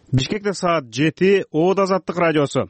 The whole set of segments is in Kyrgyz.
Бишкекте саат 7, Оод Азаттык радиосу.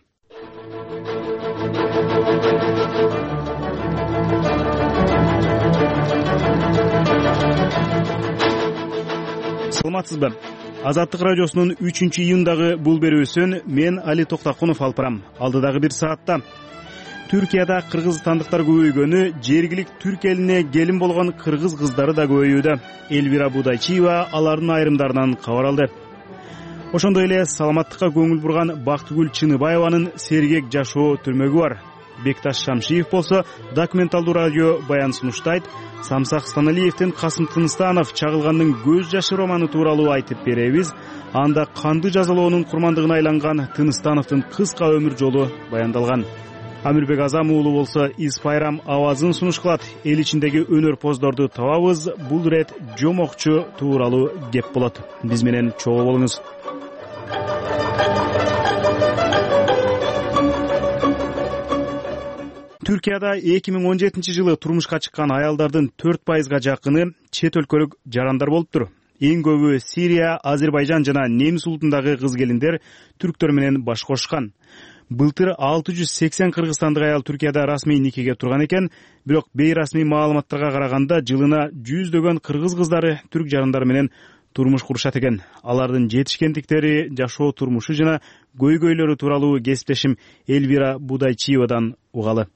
Саламатсызбы? Азаттык радиосунун 3-июндагы бул берүүсүн мен Али Токтакунов алып барам. Алдыдагы бир саатта Түркияда кыргызстандыктар көбөйгөнү, жергилик түрк элине келин болгон кыргыз кыздары да көбөйүүдө. Элвира Будайчиева алардын айрымдарынан кабар алды. Ошондой эле саламаттыкка көңүл бурган Бактыгүл Чыныбаеванын сергек жашоо түрмөгү бар. Бекташ Шамшиев болсо документалдуу радио баян сунуштайт. Самсак Станалиевдин Касым Тыныстанов чагылгандын көз жашы романы тууралуу айтып беребиз. Анда канды жазалоонун курмандыгына айланган Тыныстановдун кыска өмүр жолу баяндалган. Амирбек Азам уулу болсо Из Пайрам авазын сунуш кылат. Эл ичиндеги өнөрпоздорду табабыз. Бул ирет жомокчу тууралуу кеп болот. Биз менен чогуу болуңуз. Түркияда 2017-жылы турмушка чыккан аялдардын 4%га жакыны чет өлкөлүк жарандар болуптур. Эң көбү Сирия, Азербайжан жана Немис улутундагы кыз-келиндер түрктөр менен баш кошкан. Былтыр 680 кыргызстандык аял Түркияда расмий никеге турган экен, бирок бейрасмий маалыматтарга караганда жылына 100дөгөн кыргыз кыздары түрк жарандары менен турмуш курушат экен. Алардын жетишкендиктери, жашоо турмушу жана көйгөйлөрү тууралуу кесиптешим Элвира Будайчиевадан угалы.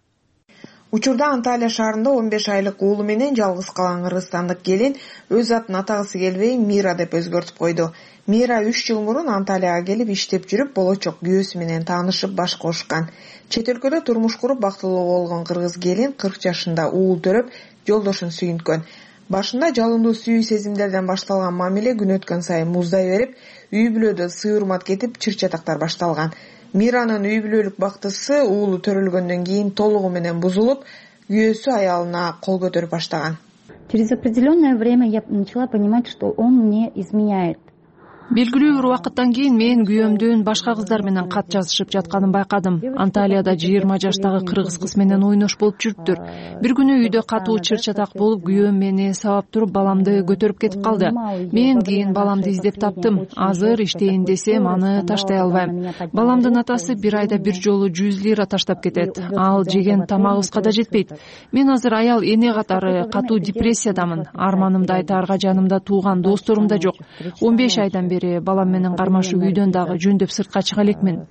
Учурда Анталия шаарында 15 айлык уулу менен жалгыз калган кыргызстандык келин өз атын атагысы келбей Мира деп өзгөртүп койду. Мира 3 жыл мурун Анталияга келип иштеп жүрүп, болочок күйөөсү менен таанышып баш кошкан. Чет өлкөдө турмуш куруп бактылуу болгон кыргыз келин 40 жашында уул төрөп, жолдошун сүйүнткөн. Башында жалындуу сүйүү сезимдерден башталган мамиле күн өткөн сайын муздай берип, үй бүлөдө сый-урмат кетип, чыр-чатактар башталган. Миранын үй бүлөлүк бактысы уулу төрөлгөндөн кийин толугу менен бузулуп, күйөөсү аялына кол көтөрүп баштаган. Через определенное время я начала понимать, что он мне изменяет. Белгилүү бир убакыттан кийин мен күйөөмдүн башка кыздар менен кат жазышып жатканын байкадым. Анталияда 20 жаштагы кыргыз кыз менен ойнош болуп жүрүптүр. Бир күнү үйдө катуу чыр-чатак болуп, күйөөм мени сабап туруп, баламды көтөрүп кетип калды. Мен кийин баламды издеп таптым. Азыр иштейин десем, аны таштай албайм. Баламдын атасы бир айда бир жолу 100 лира таштап кетет. Ал жеген тамагыбызга да жетпейт. Мен азыр аял эне катары катуу депрессиядамын. Арманымды айтаарга жанымда тууган досторум да жок. 15 айдан бери балам менен кармашып үйдөн дагы жөндөп сыртка чыга элекмин.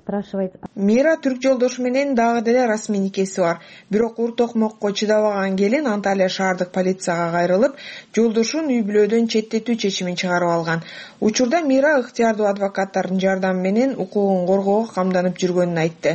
Мира түрк жолдошу менен дагы деле расмий никеси бар. Бирок ур-токмокко чыдабаган келин Анталия шаардык полицияга кайрылып, жолдошун үй бүлөдөн четтетүү чечимин чыгарып алган. Учурда Мира ыктыярдуу адвокаттардын жардамы менен укугун коргоого камданып жүргөнүн айтты.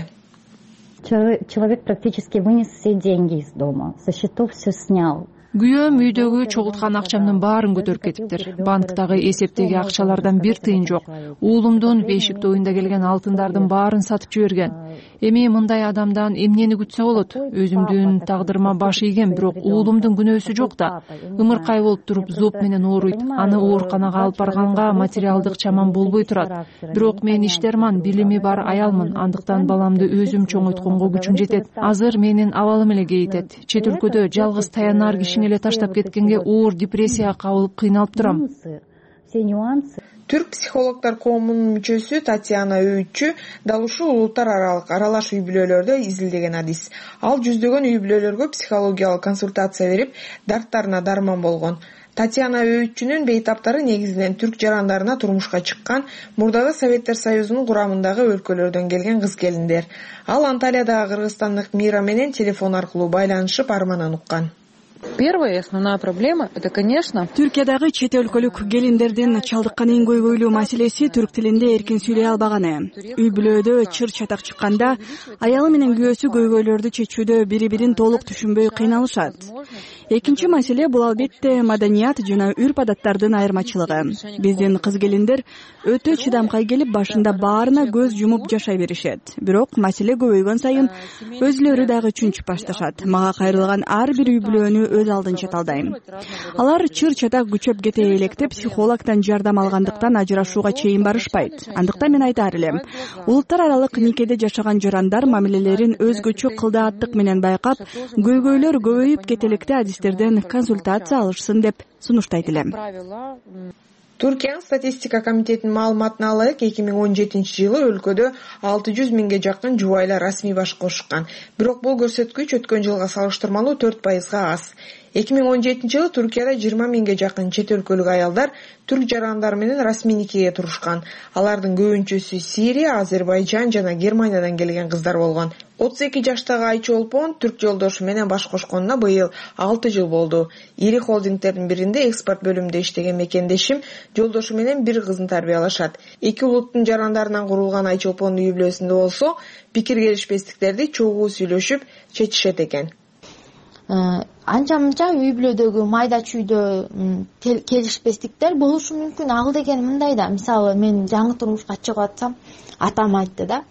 Человек практически вынес все деньги из дома, со счетов все снял. Күйөөм үйдөгү чогулткан акчамдын баарын көтөрүп кетиптир. Банктагы эсептеги акчалардан бир тыйын жок. Уулумдун бешик тоюнда келген алтындардын баарын сатып жиберген. Эми мындай адамдан эмнени күтсө болот? Өзүмдүн тагдырыма баш ийгем, бирок уулумдун күнөөсү жок да. Ымыркай болуп туруп зоб менен ооруйт. Аны ооруканага алып барганга материалдык чаман болбой турат. Бирок мен иштерман, билими бар аялмын. Андыктан баламды өзүм чоңойтконго күчүм жетет. Азыр менин абалым эле кейитет. Чет өлкөдө жалгыз таянаар кишини эле таштап кеткенге оор депрессияга кабылып кыйналып турам. Түрк психологдор коомунун мүчөсү Татьяна Өүтчү дал ушул улуттар аралык аралаш үй бүлөлөрдө изилдеген адис. Ал жүздөгөн үй бүлөлөргө психологиялык консультация берип, дарттарына дарман болгон. Татьяна Өүтчүнүн бейтаптары негизинен түрк жарандарына турмушка чыккан мурдагы Советтер Союзунун курамындагы өлкөлөрдөн келген кыз-келиндер. Ал Анталиядагы кыргызстандык Мира менен телефон аркылуу байланышып арманын уккан. Первая основная проблема — это, конечно, Түркиядагы чет өлкөлүк келиндердин чалдыккан эң көйгөйлүү маселеси түрк тилинде эркин сүйлөй албаганы. Үй бүлөдө чыр-чатак чыкканда аялы менен күйөөсү көйгөйлөрдү чечүүдө бири-бирин толук түшүнбөй кыйналышат. Экинчи маселе бул албетте маданият жана үрп-адаттардын айырмачылыгы. Биздин кыз-келиндер өтө чыдамкай келип, башында баарына көз жумуп жашай беришет. Бирок маселе көбөйгөн сайын өзүлөрү дагы чүнчүп башташат. Мага кайрылган ар бир үй бүлөнү өз алдынча талдайм. Алар чыр-чатак күчөп кете электе психологдон жардам алгандыктан ажырашууга чейин барышпайт. Андыктан мен айтаар элем, улуттар аралык никеде жашаган жарандар мамилелерин өзгөчө кылдааттык менен байкап, көйгөйлөр көбөйүп кетелекте адистерден консультация алышсын деп сунуштайт элем. Туркиянын статистика комитетинин маалыматына ылайык 2017-жылы өлкөдө 600 миңге жакын жубайлар расмий баш кошушкан. Бирок бул көрсөткүч өткөн жылга салыштырмалуу 4% аз. 2017-жылы Туркияда 20 миңге жакын чет өлкөлүк аялдар түрк жарандары менен расмий никеге турушкан. Алардын көбүнчөсү Сирия, Азербайжан жана Германиядан келген кыздар болгон. 32 жаштагы Айча Олпон түрк жолдошу менен баш кошконуна быйыл 6 жыл болду. Ири холдингдердин биринде экспорт бөлүмүндө иштеген мекендешим жолдошу менен бир кызын тарбиялашат. Эки улуттун жарандарынан курулган Айча Олпондун үй бүлөсүндө болсо пикир келишпестиктерди чогуу сүйлөшүп чечишет экен. Анча-мынча үй бүлөдөгү майда чүйдө келишпестиктер болушу мүмкүн. Ал деген мындай да, мисалы мен жаңы турмушка чыгып атсам, атам айтты да,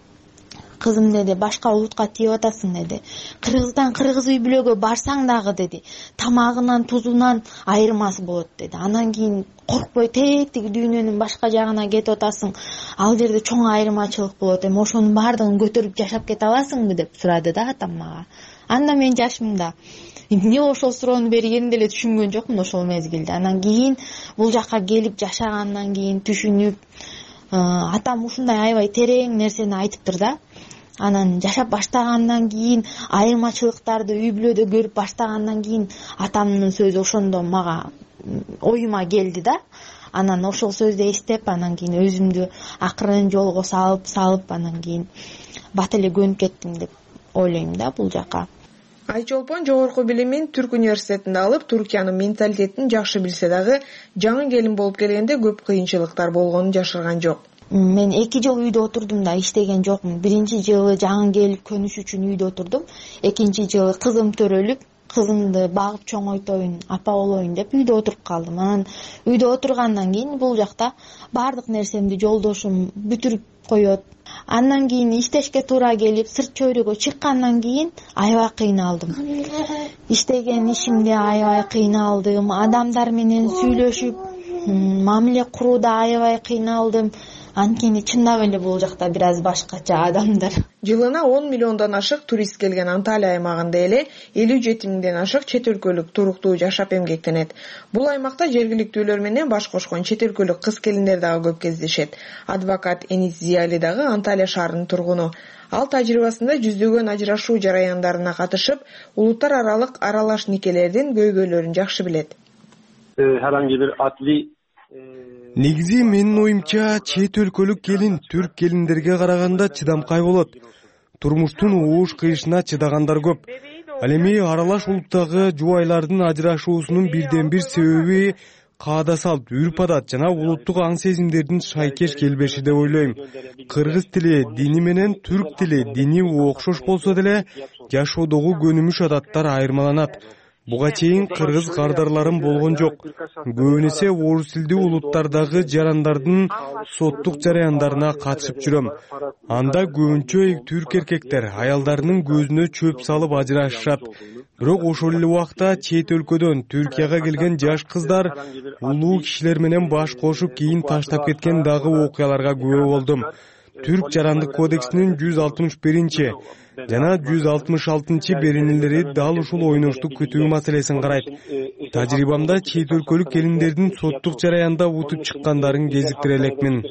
кызым деди, башка улутка тийип атасың деди. Кыргыздан кыргыз үй бүлөгө барсаң дагы деди, тамагынан, тузунан айырмасы болот деди. Анан кийин коркпой тетиги дүйнөнүн башка жагына кетип атасың. Ал жерде чоң айырмачылык болот. Ошонун баардыгын көтөрүп жашап кете аласыңбы деп сурады да атам мага. Анда мен жашымда эмне ошол суроону бергенди эле түшүнгөн жокмун ошол мезгилде. Анан кийин бул жакка келип жашагандан кийин түшүнүп, атам ушундай аябай терең нерсени айтыптыр да. Анан жашап баштагандан кийин, айырмачылыктарды үй бүлөдө көрүп баштагандан кийин атамдын сөзү ошондо мага оюма келди да. Анан ошол сөздү эстеп, анан кийин өзүмдү акырын жолго салып, анан кийин бат эле көнүп кеттим деп ойлойм да бул жака. Айча Олпон жогорку билимин Түрк университетинде алып, Туркиянын менталитетин жакшы билсе дагы, жаңы келин болуп келгенде көп кыйынчылыктар болгонун жашырган жок. Мен 2 жыл үйдө отурдум да, иштеген жокмун. Биринчи жылы жаңы келип көнүш үчүн үйдө отурдум. Экинчи жылы кызым төрөлүп, кызымды багып чоңойтоюн, апа болоюн деп үйдө отуруп калдым. Анан үйдө отургандан кийин бул жакта баардык нерсемди жолдошум бүтүрүп коет. Андан кийин иштешке туура келип, сырт чөйрөгө чыккандан кийин аябай кыйналдым. Иштеген ишимде аябай кыйналдым. Адамдар менен сүйлөшүп, мамиле курууда аябай кыйналдым. Анткени чындап эле бул жакта бир аз башкача адамдар. Жылына 10 миллиондон ашык турист келген Анталия аймагында эле 57 миңден ашык чет өлкөлүк туруктуу жашап эмгектенет. Бул аймакта жергиликтүүлөр менен баш кошкон чет өлкөлүк кыз келиндер дагы көп кездешет. Адвокат Энис Зияли дагы Анталия шаарынын тургуну. Ал тажрыйбасында жүздөгөн ажырашуу жараяндарына катышып, улуттар аралык аралаш никелердин көйгөйлөрүн жакшы билет. Herhangi bir adli негизи менин оюмча чет өлкөлүк келин түрк келиндерге караганда чыдамкай болот. Турмуштун ууш кыйышына чыдагандар көп. Ал эми аралаш улуттагы жубайлардын ажырашуусунун бирден бир себеби каада салт, үрп адат жана улуттук аң сезимдердин шайкеш келбеши деп ойлойм. Кыргыз тили дини менен түрк тили дини окшош болсо деле жашоодогу көнүмүш адаттар айырмаланат. Буга чейин кыргыз кардарларым болгон жок. Көбүн эсе орус тилдүү улуттардагы жарандардын соттук жараяндарына катышып жүрөм. Анда көбүнчө түрк эркектер аялдарынын көзүнө чөп салып ажырашышат. Бирок ошол эле убакта чет өлкөдөн Түркияга келген жаш кыздар улуу кишилер менен баш кошуп кийин таштап кеткен дагы окуяларга күбө болдум. Түрк жарандык кодексинин 161 жана 166 беренелери дал ушул ойноштук күтүү маселесин карайт. Тажрыйбамда чет өлкөлүк келиндердин соттук жараянда утуп чыккандарын кезиктире элекмин.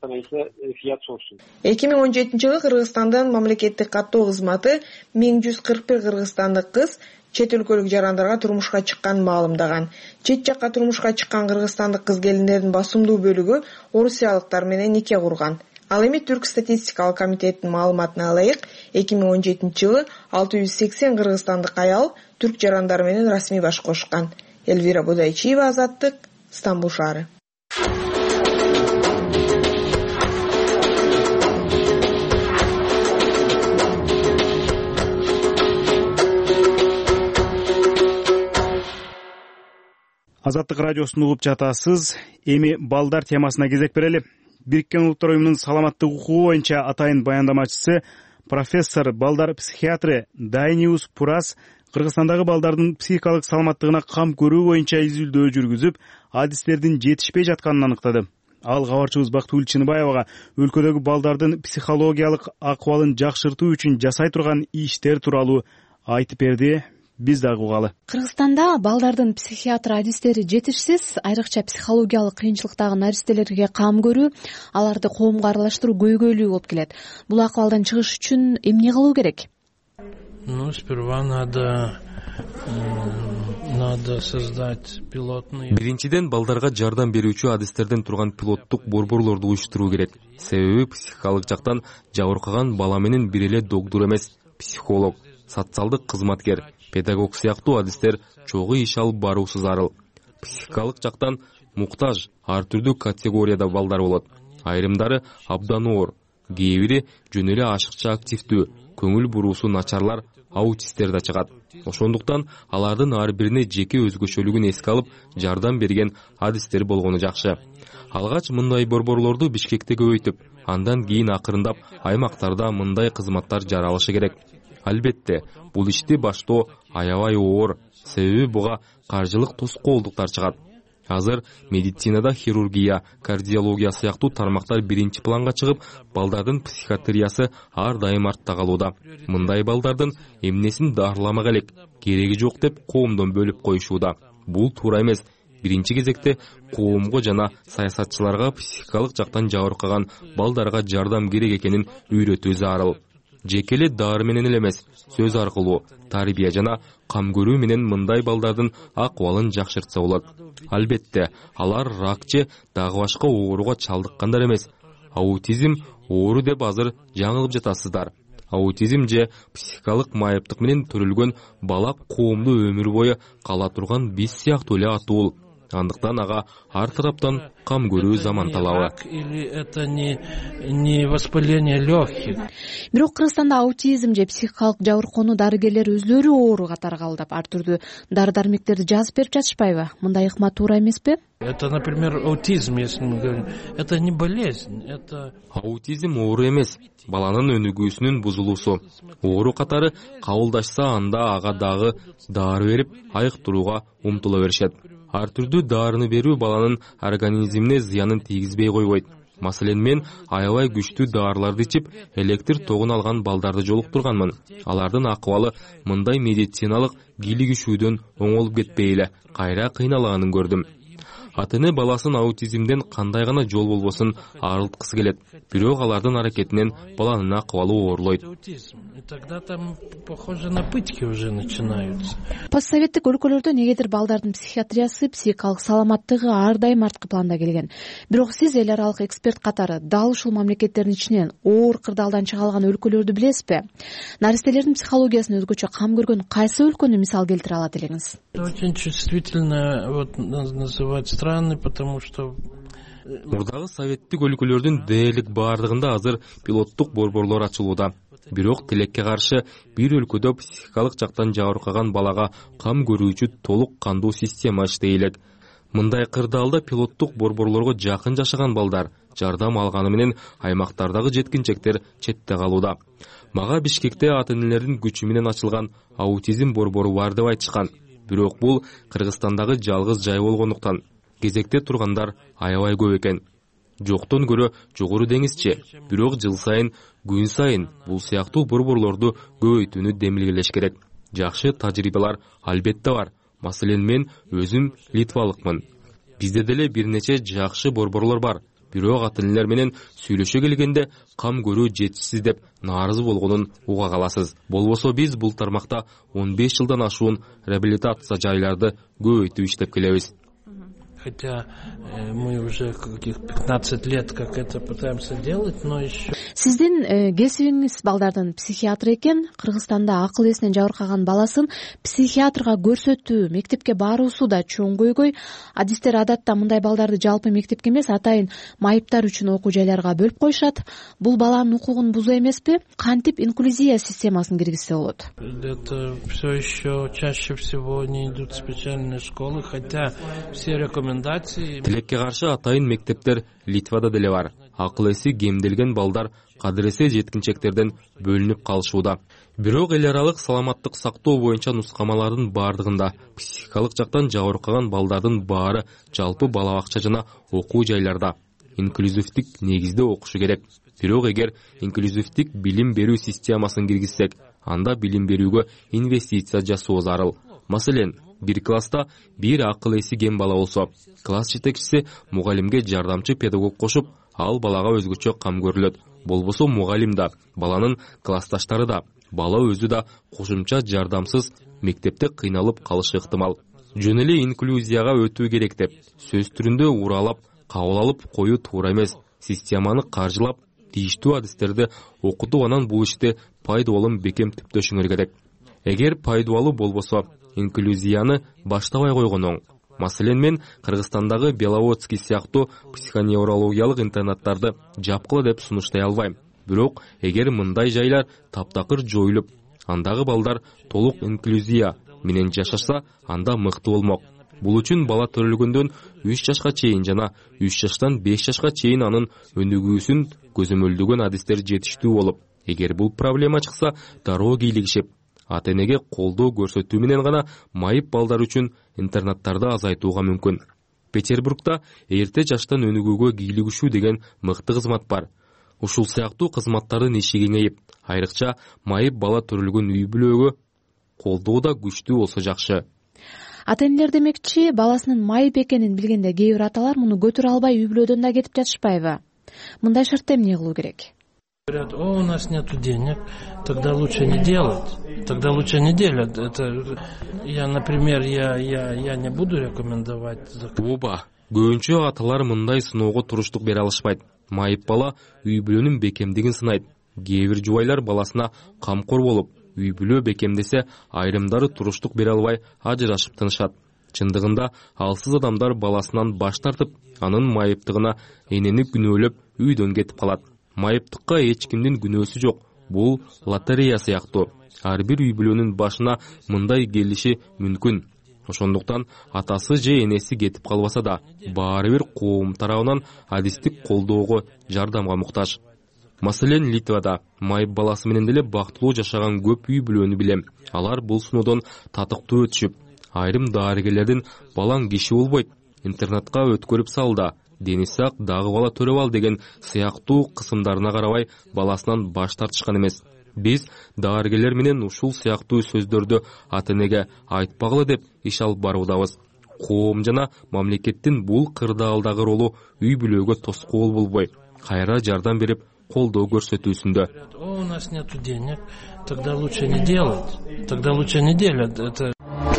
2017-жылы Кыргызстандын мамлекеттик каттоо кызматы 1141 кыргызстандык кыз чет өлкөлүк жарандарга турмушка чыкканын маалымдаган. Чет жакка турмушка чыккан кыргызстандык кыз келиндердин басымдуу бөлүгү орусиялыктар менен нике курган. Ал эми Түрк статистикалык комитетинин маалыматына ылайык 2017-жылы 680 кыргызстандык аял түрк жарандары менен расмий баш кошкан. Элвира Будайчиева, Азаттык, Стамбул шаары. Азаттык радиосун угуп жатасыз. Эми балдар темасына кезек берели. Бириккен Улуттар уюмунун саламаттык укугу боюнча атайын баяндамачысы профессор балдар психиатры Дайниус Пурас Кыргызстандагы балдардын психикалык саламаттыгына кам көрүү боюнча изилдөө жүргүзүп, адистердин жетишпей жатканын аныктады. Ал кабарчыбыз Бактыгүл Чыныбаевага өлкөдөгү балдардын психологиялык акыбалын жакшыртуу үчүн жасай турган иштер тууралуу айтып берди. биз дагы угалы. Кыргызстанда балдардын психиатр адистери жетишсиз, айрыкча психологиялык кыйынчылыктагы наристелерге кам көрүү, аларды коомго аралаштыруу көйгөйлүү болуп келет. Бул акыбалдан чыгыш үчүн эмне кылуу керек? Сперва надо создать пилотный. Биринчиден балдарга жардам берүүчү адистерден турган пилоттук борборлорду уюштуруу керек. Себеби психикалык жактан жабыркаган бала менен бир эле доктур эмес, психолог, социалдык кызматкер, педагог сыяктуу адистер чогуу иш алып баруусу зарыл. Психикалык жактан муктаж ар түрдүү категорияда балдар болот. Айрымдары абдан оор, кээ бири жөн эле ашыкча активдүү, көңүл буруусу начарлар, аутисттер да чыгат. Ошондуктан алардын ар бирине жеке өзгөчөлүгүн эске алып жардам берген адистер болгону жакшы. Алгач мындай борборлорду Бишкекте көбөйтүп, андан кийин акырындап аймактарда мындай кызматтар жаралышы керек. Албетте, бул ишти баштоо аябай оор, себеби буга каржылык тоскоолдуктар чыгат. Азыр медицинада хирургия, кардиология сыяктуу тармактар биринчи планга чыгып, балдардын психиатриясы ар дайым артта калууда. Мындай балдардын эмнесин дарыламак элек, кереги жок деп коомдон бөлүп коюшууда. Бул туура эмес. Биринчи кезекте коомго жана саясатчыларга психикалык жактан жабыркаган балдарга жардам керек экенин үйрөтүү зарыл. Жеке эле дары менен эле эмес, сөз аркылуу, тарбия жана кам көрүү менен мындай балдардын акыбалын жакшыртса болот. Албетте, алар рак же дагы башка ооруга чалдыккандар эмес. Аутизм оору деп азыр жаңылып жатасыздар. Аутизм же психикалык майыптык менен төрөлгөн бала коомдо өмүр бою кала турган биз сыяктуу эле атуул. Андыктан ага ар тараптан кам көрүү заман талабы. Или это не воспаление легких. Бирок Кыргызстанда аутизм же психикалык жабыркоону дарыгерлер өзлөрү оору катары кабылдап, ар түрдүү дары-дармектерди жазып берип жатышпайбы? Мындай ыкма туура эмеспи? Это, например, аутизм, если мы говорим. Это не болезнь, это... Аутизм оору эмес, баланын өнүгүүсүнүн бузулуусу. Оору катары кабылдашса анда ага дагы дары берип, айыктырууга умтула беришет. Ар түрдүү дарыны берүү баланын организмине зыянын тийгизбей койбойт. Маселен, мен аябай күчтүү дарыларды ичип, электр тогун алган балдарды жолуктурганмын. Алардын акыбалы мындай медициналык кийлигишүүдөн оңолуп кетпей эле кайра кыйналганын көрдүм. Ата-эне баласын аутизмден кандай гана жол болбосун арылткысы келет. Бирок алардын аракетинен баланын акыбалы оорлойт. Тогда там похоже на пытки уже начинаются. Постсоветтик өлкөлөрдө негедир балдардын психиатриясы, психикалык саламаттыгы ар дайым арткы планда келген. Бирок сиз эл аралык эксперт катары дал ушул мамлекеттердин ичинен оор кырдаалдан чыга алган өлкөлөрдү билесизби? Наристелердин психологиясын өзгөчө кам көргөн кайсы өлкөнү мисал келтире алат элеңиз? Очень чувствительно называть страны, потому что мурдагы советтик өлкөлөрдүн дээрлик баардыгында азыр пилоттук борборлор ачылууда. Бирок тилекке каршы бир өлкөдө психикалык жактан жабыркаган балага кам көрүүчү толук кандуу система иштей элек. Мындай кырдаалда пилоттук борборлорго жакын жашаган балдар жардам алганы менен аймактардагы жеткинчектер четте калууда. Мага Бишкекте ата-энелердин күчү менен ачылган аутизм борбору бар деп айтышкан. Бирок бул Кыргызстандагы жалгыз жай болгондуктан кезекте тургандар аябай көп экен. Жоктон көрө жогору деңизчи. Бирок жыл сайын, күн сайын бул сыяктуу борборлорду көбөйтүүнү демилгелеш керек. Жакшы тажрыйбалар албетте бар. Маселен, мен өзүм литвалыкмын. Бизде деле бир нече жакшы борборлор бар. Бирок ата-энелер менен сүйлөшө келгенде кам көрүү жетишсиз деп нааразы болгонун уга каласыз. Болбосо биз бул тармакта 15 жылдан ашуун реабилитация жайларды көбөйтүп иштеп келебиз. Хотя мы уже каких 15 лет как это пытаемся делать, но еще... Сиздин кесибиңиз балдардын психиатры экен. Кыргызстанда акыл эсинен жабыркаган баласын психиатрга көрсөтүү, мектепке баруусу да чоң көйгөй. Адистер адатта мындай балдарды жалпы мектепке эмес, атайын майыптар үчүн окуу жайларга бөлүп коюшат. Бул баланын укугун бузуу эмеспи? Кантип инклюзия системасын киргизсе болот? Это все еще чаще всего не идут в специальные школы, хотя все рекомендации... Тилекке каршы атайын мектептер Литвада деле бар. Акыл эси кемделген балдар кадыресе жеткинчектерден бөлүнүп калышууда. Бирок эл аралык саламаттык сактоо боюнча нускамалардын бардыгында психикалык жактан жабыркаган балдардын баары жалпы бала бакча жана окуу жайларда. инклюзивдик негизде окушу керек. Бирок эгер инклюзивдик билим берүү системасын киргизсек, анда билим берүүгө инвестиция жасоо зарыл. Маселен, бир класста бир акыл эси кем бала болсо, класс жетекчиси мугалимге жардамчы педагог кошуп, ал балага өзгөчө кам көрүлөт. Болбосо мугалим да, баланын классташтары да, бала өзү да кошумча жардамсыз мектепте кыйналып калышы ыктымал. Жөн эле инклюзияга өтүү керек деп, сөз түрүндө уралап, кабыл алып коюу туура эмес. Системаны каржылап, тийиштүү адистерди окутуп, анан бул ишти пайдалуу бекем түптөшүңөр керек. Эгер пайдалуу болбосо, инклюзияны баштабай койгон оң. Маселен, мен Кыргызстандагы Беловодский сыяктуу психоневрологиялык интернаттарды жапкыла деп сунуштай албайм. Бирок, эгер мындай жайлар таптакыр жоюлуп, андагы балдар толук инклюзия менен жашашса, анда мыкты болмок. Бул үчүн бала төрөлгөндөн 3 жашка чейин жана 3 жаштан 5 жашка чейин анын өнүгүүсүн көзөмөлдөгөн адистер жетиштүү болуп, эгер бул проблема чыкса, дароо кийлигишип, ата-энеге колдоо көрсөтүү менен гана майып балдар үчүн интернаттарды азайтууга мүмкүн. Петербургда эрте жаштан өнүгүүгө кийлигишүү деген мыкты кызмат бар. Ушул сыяктуу кызматтардын иши кеңейип, айрыкча майып бала төрөлгөн үй бүлөгө колдоо да күчтүү болсо жакшы. Ата-энелер демекчи, баласынын майып экенин билгенде кээ бир аталар муну көтөрө албай үй бүлөдөн да кетип жатышпайбы? Мындай шартта эмне кылуу керек? Говорят, у нас нету денег, тогда лучше не делать. Тогда лучше не делать. Это я, например, я не буду рекомендовать. Ооба, көбүнчө аталар мындай сыноого туруштук бере алышпайт. Майып бала үй бүлөнүн бекемдигин сынайт. Кээ бир жубайлар баласына камкор болуп, үй бүлө бекемдесе, айрымдары туруштук бере албай ажырашып тынышат. Чындыгында алсыз адамдар баласынан баш тартып, анын майыптыгына энени күнөөлөп үйдөн кетип калат. Майыптыкка эч кимдин күнөөсү жок. Бул лотерея сыяктуу. Ар бир үй бүлөнүн башына мындай келиши мүмкүн. Ошондуктан атасы же энеси кетип калбаса да, баары бир коом тарабынан адистик колдоого, жардамга муктаж. Маселен, Литвада майып баласы менен деле бактылуу жашаган көп үй бүлөнү билем. Алар бул сыноодон татыктуу өтүшүп, айрым дарыгерлердин балаң киши болбойт, интернатка өткөрүп сал да, дени сак дагы бала төрөп ал деген сыяктуу кысымдарына карабай баласынан баш тартышкан эмес. Биз дарыгерлер менен ушул сыяктуу сөздөрдү ата-энеге айтпагыла деп иш алып баруудабыз. Коом жана мамлекеттин бул кырдаалдагы ролу үй бүлөгө тоскоол болбой, кайра жардам берип колдоо көрсөтүүсүндө. У нас нету денег, тогда лучше не делать. Тогда лучше не делать. Это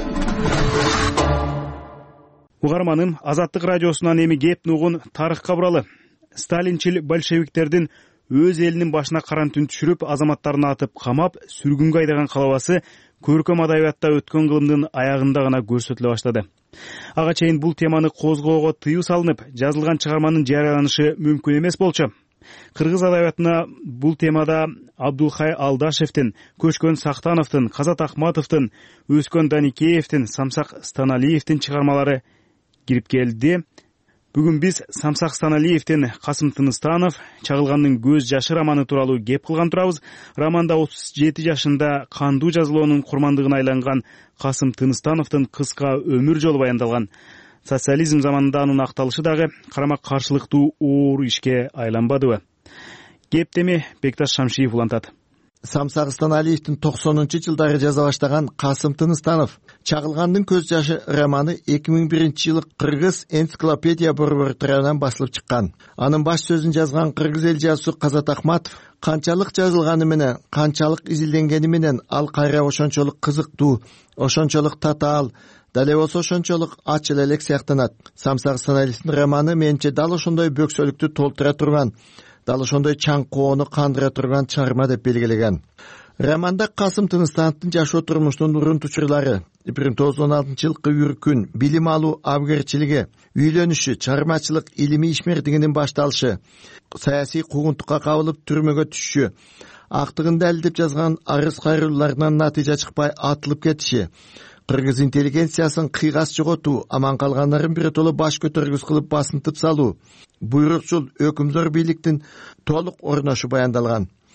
Угарманым, Азаттык радиосунан эми кеп нугун тарыхка буралы. Сталинчил большевиктердин өз элинин башына каран түн түшүрүп, азаматтарын атып камап, сүргүнгө айдаган калабасы көркөм адабиятта өткөн кылымдын аягында гана көрсөтүлө баштады. Ага чейин бул теманы козгоого тыюу салынып, жазылган чыгарманын жарыяланышы мүмкүн эмес болчу. Кыргыз адабиятына бул темада Абдулхай Алдашевдин, Көчкөн Сактановдун, Казат Ахматовдун, Өскөн Даникеевдин, Самсак Станалиевдин чыгармалары кирип келди. Бүгүн биз Самсак Станалиевдин Касым Тыныстанов чагылгандын көз жашы романы тууралуу кеп кылган турабыз. Романда 37 жашында кандуу жазылоонун курмандыгына айланган Касым Тыныстановдун кыска өмүр жолу баяндалган. Социализм заманында анын акталышы дагы карама каршылыктуу оор ишке айланбадыбы? Кептеми Бекташ Шамшиев улантат. Самсак Станалиевдин 90-жылдары жаза баштаган Касым Тыныстанов чагылгандын көз жашы романы 2001-жылы Кыргыз энциклопедия борбору тарабынан басылып чыккан. Анын баш сөзүн жазган кыргыз эл жазуусу Казат Ахматов канчалык жазылганы менен, канчалык изилденгени менен ал кайра ошончолук кызыктуу, ошончолук татаал, дале болсо ошончолук ачыл элек сыяктанат. Самсак Станалиевдин романы менче дал ошондой бөксөлүктү толтура турган, дал ошондой чаңкоону кандыра турган чыгарма деп белгилеген. Романда Касым Тыныстановдун жашоо турмуштун урун-тучурлары, 1916-жылкы үркүн, билим алуу абгерчилиги, үйлөнүшү, чыгармачылык, илимий ишмердигинин башталышы, саясий куугунтукка кабылып түрмөгө түшүшү, актыгын далилдеп жазган арыз кайрылууларынан натыйжа чыкпай атылып кетиши, кыргыз интеллигенциясын кыйгас жоготуу, аман калгандарын биротоло баш көтөргүс кылып басынтып салуу, буйрукчул өкүмдөр бийликтин толук орношу баяндалган.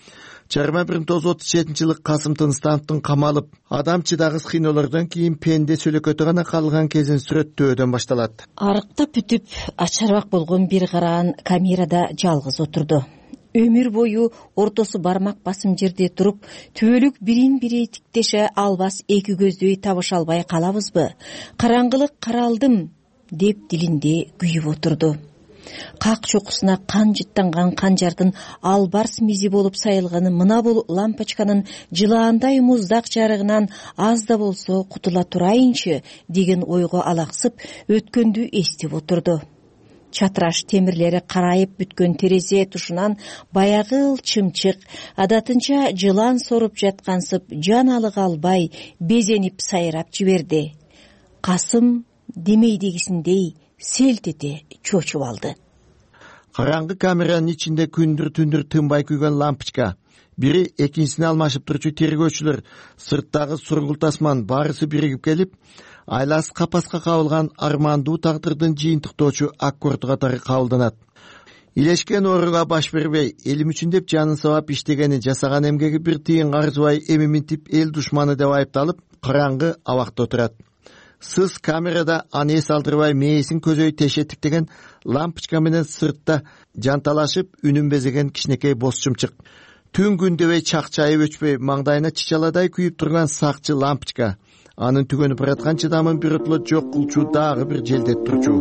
1937 Касым Тыныстановдун камалып, адам чыдагыс кыйноолордон кийин пенде сөйлөкөтү гана калган кезин сүрөттөөдөн башталат. Арыктап бүтүп, ачарбак болгон бир караан камерада жалгыз отурду. Өмүр бою ортосу бармак басым жерде туруп, түбөлүк бирин бири тиктеше албас эки көздөй табыша албай калабызбы? Караңгылык каралдым деп дилинде күйүп отурду. Как чокусуна кан жыттанган канжардын албарс мизи болуп сайылганы мына бул лампочканын жылаандай муздак жарыгынан аз да болсо кутула турайынчы деген ойго алаксып өткөндү эстеп отурду. Чатыраш темирлери карайып бүткөн терезе тушунан баягы чымчык, адатынча жылан соруп жаткансып жан алыга албай безенип сайрап жиберди. Касым демейдегисиндей селт эте чочуп алды. Караңгы камеранын ичинде күндүр-түндүр тынбай күйгөн лампочка, бири экинчисине алмашып турчу тергөөчүлөр, сырттагы сургулт асман баарысы биригип келип, айласы капаска кабылган армандуу тагдырдын жыйынтыктоочу аккорду катары кабылданат. Илешкен ооруга баш бербей, элим үчүн деп жанын сабап иштегени, жасаган эмгеги бир тыйын арзубай эми минтип эл душманы деп айыпталып, караңгы абакта отурат. Сыз камерада аны эс алдырбай мээсин көзөй тешеттиктеген лампочка менен сыртта жанталашып үнүн безеген кичинекей боз чымчык. Түн күн дебей чакчайып өчпөй маңдайына чичаладай күйүп турган сакчы лампочка. Анын түгөнүп бараткан чыдамын биротоло жок кылчу дагы бир желдет турчу.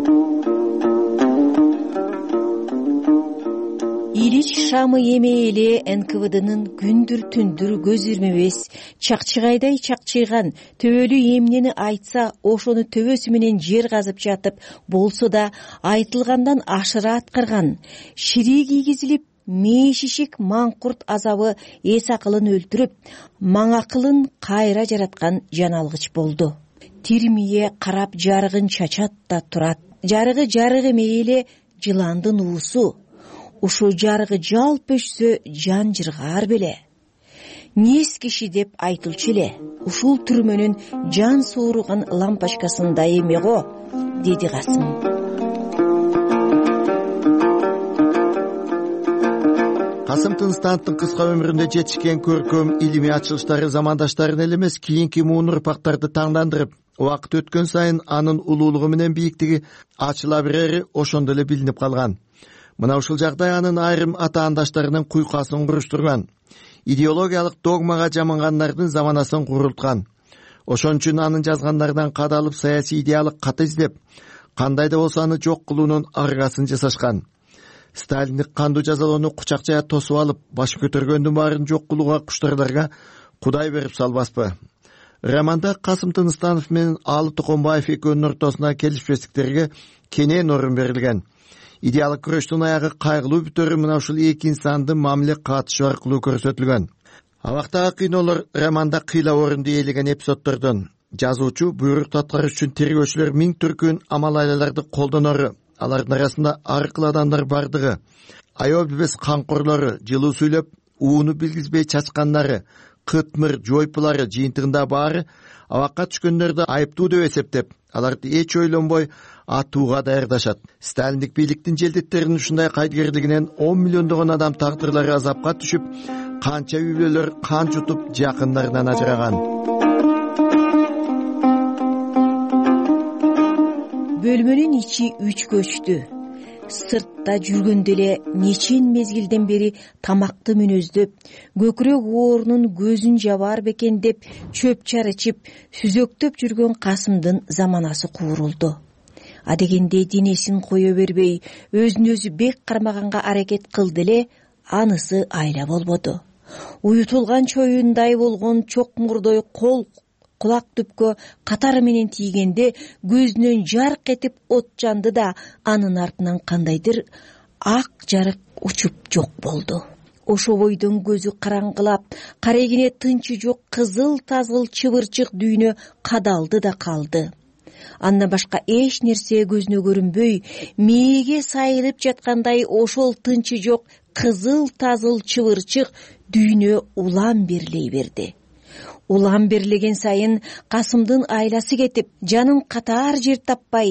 Илич шамы эме эле НКВДнын күндүр-түндүр көз ирмебес, чакчыгайдай чакчыйган төбөлүү эмнени айтса, ошону төбөсү менен жер казып жатып, болсо да айтылгандан ашыра аткарган, шири кийгизилип, мээшишик маңкурт азабы эс акылын өлтүрүп, маң акылын кайра жараткан жан алгыч болду. Тирмие карап жарыгын чачат да турат. Жарыгы эмей эле жыландын уусу. Ушу жарыгы жалп өчсө жан жыргар беле. Нес киши деп айтылчу эле. Ушул түрмөнүн жан сууруган лампочкасында эме го, деди Касым. Касым Тыныстановдун кыска өмүрүндө жетишкен көркөм илимий ачылыштары замандаштарын эле эмес, кийинки муун урпактарды таңдандырып, убакыт өткөн сайын анын улуулугу менен бийиктиги ачыла берери ошондо эле билинип калган. Мына ушул жагдай анын айрым атаандаштарынын куйкасын куруштурган, идеологиялык догмага жамангандардын заманасын курулткан. Ошон үчүн анын жазгандарынан кадалып саясий идеалык кат издеп, кандай да болсо аны жок кылуунун аргасын жасашкан. Сталиндик кандуу жазалоону кучак жая тосуп алып, баш көтөргөндүн баарын жок кылууга куштарларга Кудай берип салбаспы. Романда Касым Тыныстанов менен Алы Токонбаев экөөнүн ортосуна келишпестиктерге кенен орун берилген. Идеалык күрөштүн аягы кайгылуу бүтөрү мына ушул эки инсандын мамиле катышы аркылуу көрсөтүлгөн. Абактагы кыйноолор романда кыйла орунду ээлеген эпизоддордон. Жазуучу буйрук аткаруш үчүн тергөөчүлөр миң түркүн амал айлаларды колдонору, алардын арасында аркыл адамдар бардыгы, аял билбес камкорлору, жылуу сүйлөп, ууну билгизбей чачкандары, кытмыр жойпулары жыйынтыгында баары абакка түшкөндөрдү айыптуу деп эсептеп, аларды эч ойлонбой атууга даярдашат. Сталиндик бийликтин желдеттеринин ушундай кайдыгерлигинен 10 миллиондогон адам тагдырлары азапка түшүп, канча үй бүлөлөр кан жутуп, жакындарынан ажыраган. Бөлмөнүн ичи үч көчтү. Сыртта жүргөндө эле нечен мезгилден бери тамакты мүнөздөп, көкүрөк оорунун көзүн жабар бекен деп чөп чарычып, сүзөктөп жүргөн Касымдын заманасы куурулду. Адегенде денесин кое бербей, өзүн өзү бек кармаганга аракет кылды эле, анысы айла болбоду. Уютулган чоюндай болгон чок мурдой кол кулак түпкө катары менен тийгенде көзүнөн жарк этип от жанды да анын артынан кандайдыр ак жарык учуп жок болду. Ошо бойдон көзү караңгылап, карегине тынчы жок кызыл тазгыл чыбырчык дүйнө кадалды да калды. Андан башка эч нерсе көзүнө көрүнбөй, мээге сайылып жаткандай ошол тынчы жок кызыл тазгыл чыбырчык дүйнө улам берлей берди. Улам берлеген сайын Касымдын айласы кетип, жанын катаар жер таппай,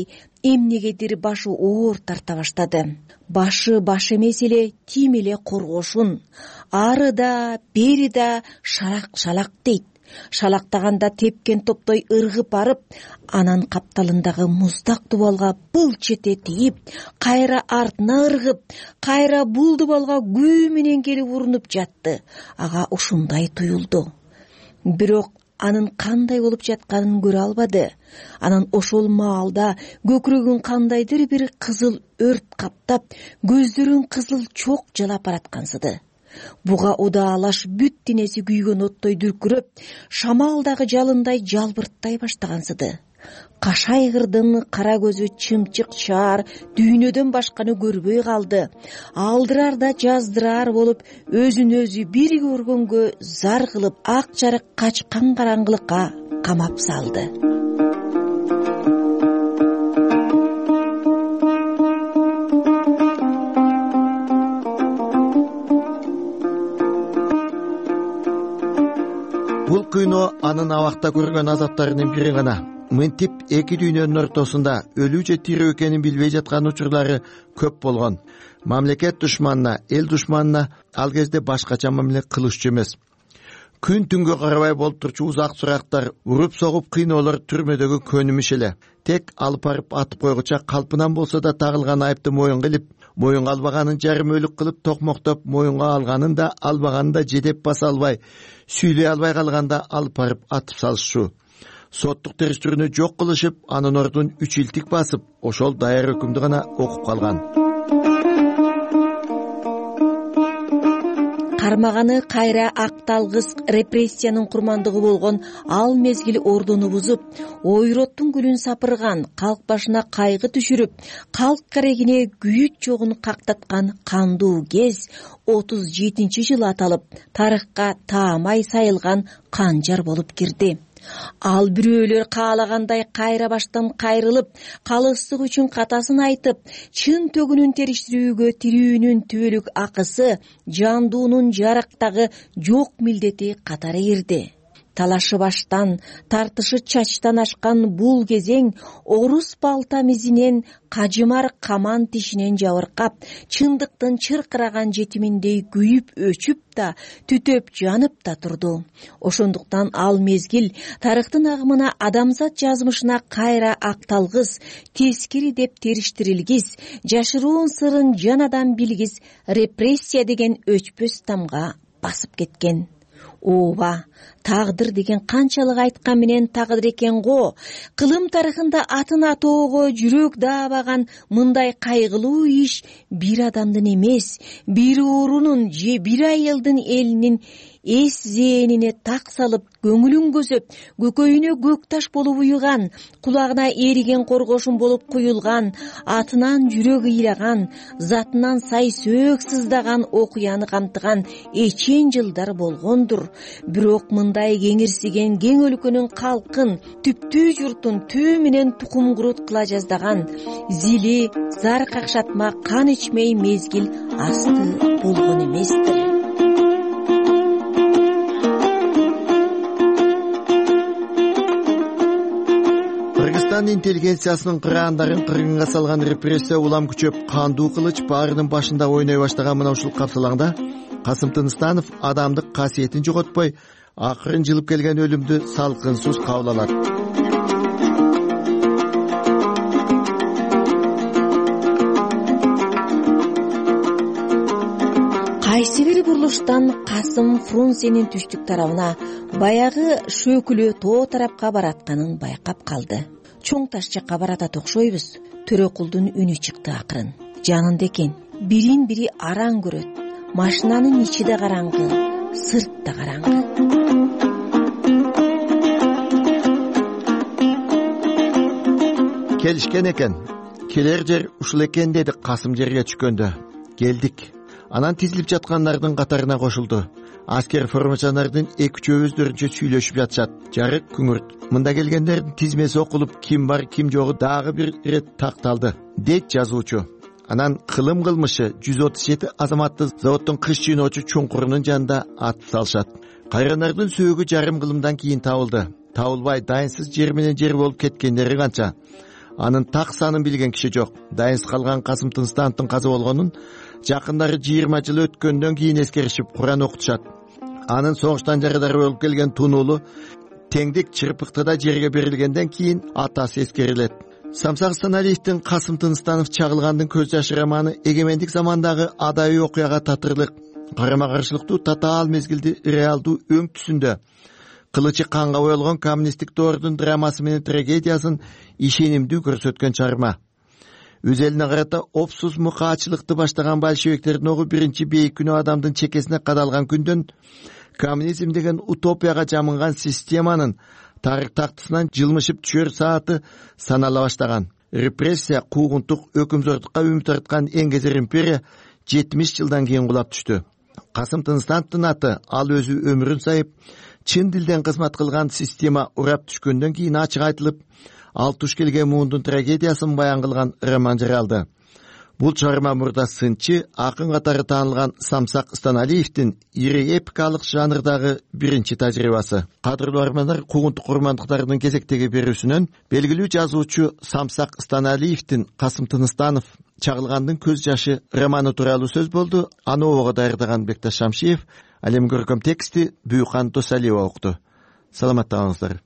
эмнегедир башы оор тарта баштады. Башы баш эмес эле, тим эле коргошун. Ары да, бери да шалак дейт. Шалактаганда тепкен топтой ыргып барып, анан капталындагы муздак дубалга былч эте тийип, кайра артына ыргып, кайра бул дубалга күү менен келип урунуп жатты. Ага ушундай туюлду. Бирок анын кандай болуп жатканын көрө албады. Анан ошол маалда көкүрөгүн кандайдыр бир кызыл өрт каптап, көздөрүн кызыл чок жалап бараткансыды. Буга удаалаш бүт денеси күйгөн оттой дүркүрөп, шамалдагы жалындай жалбырттай баштагансыды. Кашайгырдын кара көзү чымчык шаар дүйнөдөн башканы көрбөй калды. Алдырар да жаздырар болуп, өзүн өзү бир көргөнгө зар кылып, ак жарык качкан караңгылыкка камап салды. Бул күнөө анын абакта көргөн азаптарынын бири гана. Мынтип эки дүйнөнүн ортосунда өлүү же тирүү экенин билбей жаткан учурлары көп болгон. Мамлекет душманына, эл душманына ал кезде башкача мамиле кылышчу эмес. Күн түнгө карабай болуп турчу узак сурактар, уруп согуп кыйноолор түрмөдөгү көнүмүш эле. Тек алып барып атып койгуча калпынан болсо да тагылган айыпты моюнга илип, моюнга албаганын жарым өлүк кылып токмоктоп, моюнга алганын да албаганын да жедеп баса албай, сүйлөй албай калганда алып барып атып салышчу. Соттук териштирүүнү жок кылышып, анын ордун 3 илтик басып, ошол даяр өкүмдү гана окуп калган. Кармаганы кайра акталгыс репрессиянын курмандыгы болгон ал мезгил ордуну бузуп, ойроттун гүлүн сапырган, калк башына кайгы түшүрүп, калк керегине күйүт жогун кактаткан кандуу кез 37-жыл аталып, тарыхка таамай сайылган канжар болуп кирди. Ал бирөөлөр каалагандай кайра баштан кайрылып, калыстык үчүн катасын айтып, чын төгүнүн териштирүүгө тирүүнүн түбөлүк акысы, жандуунун жарактагы жок милдети катары кирди. Талашы баштан, тартышы чачтан ашкан бул кезең орус балта мизинен, кажымар каман тишинен жабыркап, чындыктын чыркыраган жетиминдей күйүп өчүп да, түтөп жанып да турду. Ошондуктан ал мезгил тарыхтын агымына, адамзат жазмышына кайра акталгыс, тескири деп териштирилгис, жашыруун сырын жанадан билгис репрессия деген өчпөс тамга басып кеткен. Ооба, тагдыр деген канчалык айткан менен тагдыр экен го. Кылым тарыхында атын атоого жүрөк даабаган мындай кайгылуу иш бир адамдын эмес, бир уурунун же бир айылдын элинин эс зээнине так салып, көңүлүн көзөп, көкөйүнө көк таш болуп уюган, кулагына эриген коргошун болуп куюлган, атынан жүрөк ыйлаган, затынан сай сөөк сыздаган окуяны камтыган эчен жылдар болгондур. Бирок мындай кеңирсиген кең өлкөнүн калкын, түптүү журтун түү менен тукум курут кыла жаздаган, зили, зар какшатма, кан ичмей мезгил асты болгон эместир. Кыргызстан интеллигенциясынын кыраандарын кыргынга салган репрессия улам күчөп, кандуу кылыч баарынын башында ойной баштаган мына ушул капсалаңда Касым Тыныстанов адамдык касиетин жоготпой, акырын жылып келген өлүмдү салкынсыз кабыл алат. Кайсы бир бурулуштан Касым Фрунзенин түштүк тарабына, баягы шөкүлө тоо тарапка баратканын байкап калды. Чоң таш жакка баратат окшойбуз. Төрөкулдун үнү чыкты акырын. Жанында экен, бирин бири араң көрөт. Машинанын ичи да караңгы, сырт да караңгы. Келишкен экен. Келер жер ушул экен деди Касым жерге түшкөндө. Келдик. Анан тизилип жаткандардын катарына кошулду. Аскер формачанардын 2-3 өздөрүнчө сүйлөшүп жатышат. Жарык күңүрт. Мында келгендердин тизмеси окулуп, ким бар, ким жогу дагы бир ирет такталды, дейт жазуучу. Анан кылым кылмышы 137 азаматты заводдун кыш жыйноочу чуңкурунун жанында атып салышат. Кайранардын сөөгү жарым кылымдан кийин табылды. Табылбай дайынсыз жер менен жер болуп кеткендери канча. анын так санын билген киши жок. Дайынсыз калган Касым Тыныстановдун каза болгонун жакындары 20 жыл өткөндөн кийин эскеришип Куран окутушат. Анын согуштан жарадар болуп келген тунуулу теңдик чырпыктыда жерге берилгенден кийин атасы эскерилет. Самсак Станалиевдин Касым Тыныстанов чагылгандын көз жашы романы эгемендик замандагы адайы окуяга татырлык, карама каршылыктуу татаал мезгилди реалдуу өң түсүндө кылычы канга боелгон коммунисттик доордун драмасы менен трагедиясын ишенимдүү көрсөткөн чыгарма. Өз элине карата опсуз мукаачылыкты баштаган большевиктердин огу биринчи бейик күнү адамдын чекесине кадалган күндөн коммунизм деген утопияга жамынган системанын тарых тактысынан жылмышып түшөр сааты санала баштаган. Репрессия, куугунтук, өкүмзордукка үмүт арткан эңгезер империя 70 жылдан кийин кулап түштү. Касым Тыныстановдун аты ал өзү өмүрүн сайып чын дилден кызмат кылган система урап түшкөндөн кийин ачык айтылып, ал туш келген муундун трагедиясын баян кылган роман жаралды. Бул чыгарма мурда сынчы, акын катары таанылган Самсак Станалиевдин ири эпикалык жанрдагы биринчи тажрыйбасы. Кадырлуу армандар, куугунтук курмандыктардын кезектеги берүүсүнөн белгилүү жазуучу Самсак Станалиевдин Касым Тыныстанов чагылгандын көз жашы романы тууралуу сөз болду. Аны обого даярдаган Бекташ Шамшиев, ал эми көркөм тексти Бүйкан Досалиева укту. Саламаттыгыңыздар.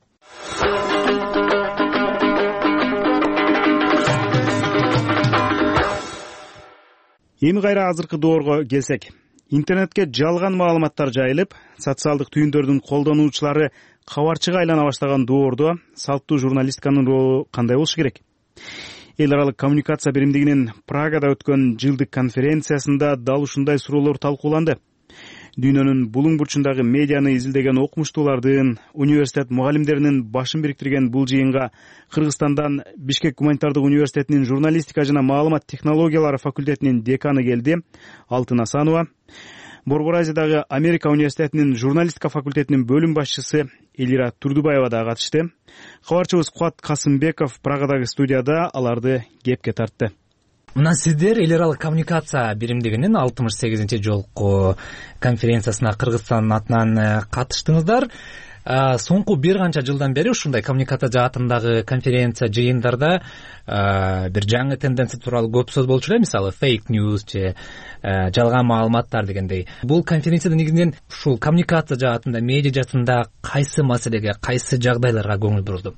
Эми кайра азыркы доорго келсек, интернетке жалган маалыматтар жайылып, социалдык түйүндөрдүн колдонуучулары кабарчыга айлана баштаган доордо салттуу журналистиканын ролу кандай болушу керек? Эл аралык коммуникация биримдигинин Прагада өткөн жылдык конференциясында дал ушундай суроолор талкууланды. Дүйнөнүн булуң бурчундагы медианы изилдеген окумуштуулардын, университет мугалимдеринин башын бириктирген бул жыйынга Кыргызстандан Бишкек гуманитардык университетинин журналистика жана маалымат технологиялары факультетинин деканы келди, Алтын Асанова. Борбор Азиядагы Америка университетинин журналистика факультетинин бөлүм башчысы Элира Турдубаева да катышты. Кабарчыбыз Кубат Касымбеков Прагадагы студияда аларды кепке тартты. Мына сиздер эл аралык коммуникация биримдигинин 68-жолку конференциясына Кыргызстандын атынан катыштыңыздар. Соңку бир канча жылдан бери ушундай коммуникация жаатындагы конференция жыйындарда бир жаңы тенденция тууралуу көп сөз болчу эле, мисалы fake news же жалган маалыматтар дегендей. Бул конференцияда негизинен ушул коммуникация жаатында, медиа жаатында кайсы маселеге, кайсы жагдайларга көңүл бурулду?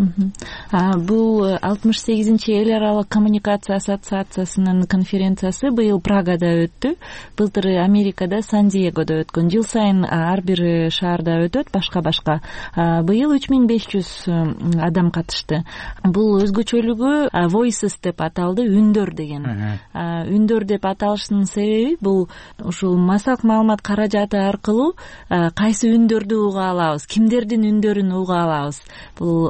Бул 68-чи эл аралык коммуникация ассоциациясынын конференциясы быйыл Прагада өттү. Былтыр Америкада Сан-Диегодо өткөн. Жыл сайын ар бир шаарда өтөт, башка. Быйыл 3500 адам катышты. Бул өзгөчөлүгү voices деп аталды, үндөр деген. Үндөр деп аталышынын себеби бул ушул массалык маалымат каражаты аркылуу кайсы үндөрдү уга алабыз, кимдердин үндөрүн уга алабыз. Бул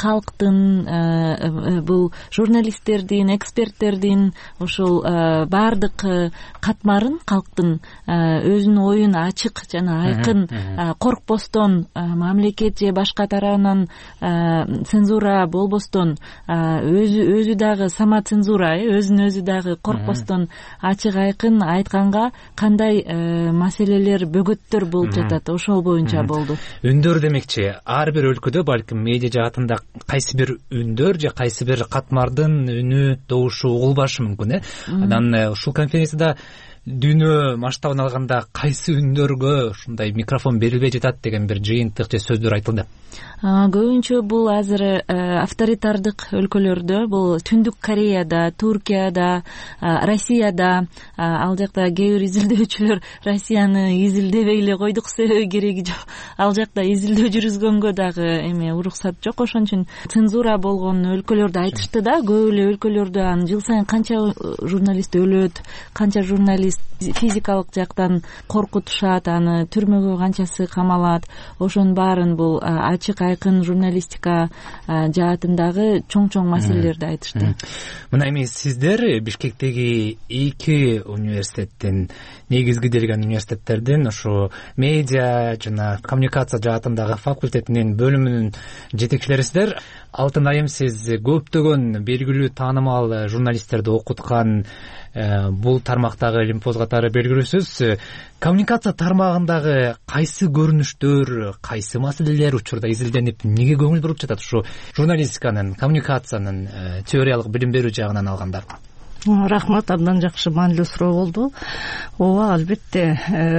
калктын, бул журналисттердин, эксперттердин ушул баардык катмарын, калктын өзүнүн оюн ачык жана айкын, коркпостон, мамлекет же башка тарабынан цензура болбостон, өзү дагы самоцензура, өзүн өзү дагы коркпостон ачык айкын айтканга кандай маселелер, бөгөттөр болуп жатат, ошол боюнча болду. Үндөр демекчи, ар бир өлкөдө балким медиа жаатында кайсы бир үндөр же кайсы бир катмардын үнү, добушу угулбашы мүмкүн, Анан ушул конференцияда дүйнө масштабын алганда кайсы үндөргө ушундай микрофон берилбей жатат деген бир жыйынтык же сөздөр айтылды. Көбүнчө бул азыр авторитардык өлкөлөрдө, бул Түндүк Кореяда, Туркияда, Россияда, ал жакта кээ бир изилдөөчүлөр Россияны изилдебей эле койдук, себеби кереги жок. Ал жакта изилдөө жүргүзгөнгө дагы эме уруксат жок, ошон үчүн цензура болгон өлкөлөрдү айтышты да, көп эле өлкөлөрдө жыл сайын канча журналист өлөт, канча журналист физикалык жактан коркутушат, аны түрмөгө канчасы камалат, ошонун баарын бул ачык айкын журналистика жаатындагы чоң маселелерди айтышты. Мына эми сиздер Бишкектеги 2 университеттин, негизги делген университеттердин ушу медиа жана коммуникация жаатындагы факультетинин бөлүмүнүн жетекчилерисиздер. Алтын айым, сиз көптөгөн белгилүү таанымал журналисттерди окуткан, бул тармактагы илимпоз катары белгилүүсүз. Коммуникация тармагындагы кайсы көрүнүштөр, кайсы маселелер учурда изилденип, эмнеге көңүл буруп жатат ушу журналистиканын, коммуникациянын теориялык билим берүү жагынан алганда? Рахмат, абдан жакшы, маанилүү суроо болду. Ооба, албетте,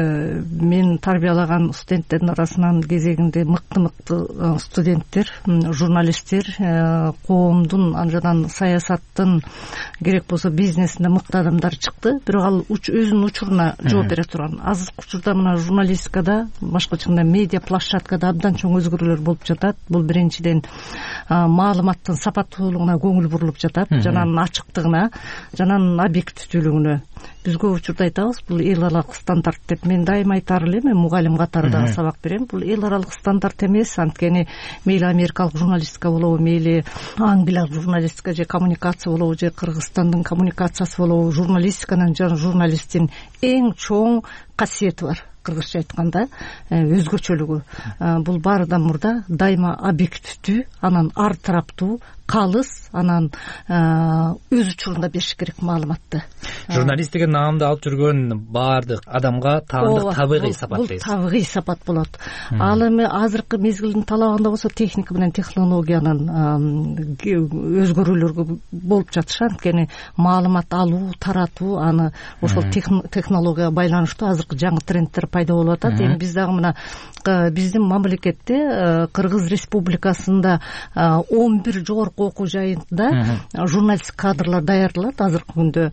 мен тарбиялаган студенттердин арасынан кезегинде мыкты студенттер, журналисттер, коомдун, анжадан саясаттын, керек болсо бизнесинде мыкты адамдар чыкты. Бирок ал өзүнүн учуруна жооп бере турган. Азыркы учурда мына журналистикада, башкача медиа площадкада абдан чоң өзгөрүүлөр болуп жатат. Бул биринчиден маалыматтын сапаттуулугуна көңүл бурулуп жатат, жананын ачыктыгына, жананын объективдүүлүгүнө. Биз көп учурда айтабыз, бул эл аралык стандарт деп. Мен дайыма айтар элем, мен мугалим катары дагы сабак берем. Бул эл аралык стандарт эмес, анткени мейли америкалык журналистика болобу, мейли англиялык журналистика же коммуникация болобу, же Кыргызстандын коммуникациясы болобу, журналистиканын жана журналисттин эң чоң касиети бар. Кыргызча айтканда өзгөчөлүгү. Бул баарыдан мурда дайыма объективдүү, анан ар тараптуу, калыс, анан өз учурунда бериш керек маалыматты. Журналист деген наамды алып жүргөн баардык адамга таандык табигый сапат дейсиз. Бул табигый сапат болот. Ал эми азыркы мезгилдин талабында болсо техника менен технологиянын өзгөрүүлөргө болуп жатышы, анткени маалымат алуу, таратуу, аны ошол технологияга байланыштуу азыркы жаңы трендтер пайда болуп атат. Эми биз дагы мына биздин мамлекетте Кыргыз Республикасында 11 жогорку окуу жайында журналист кадрлар даярдалат азыркы күндө.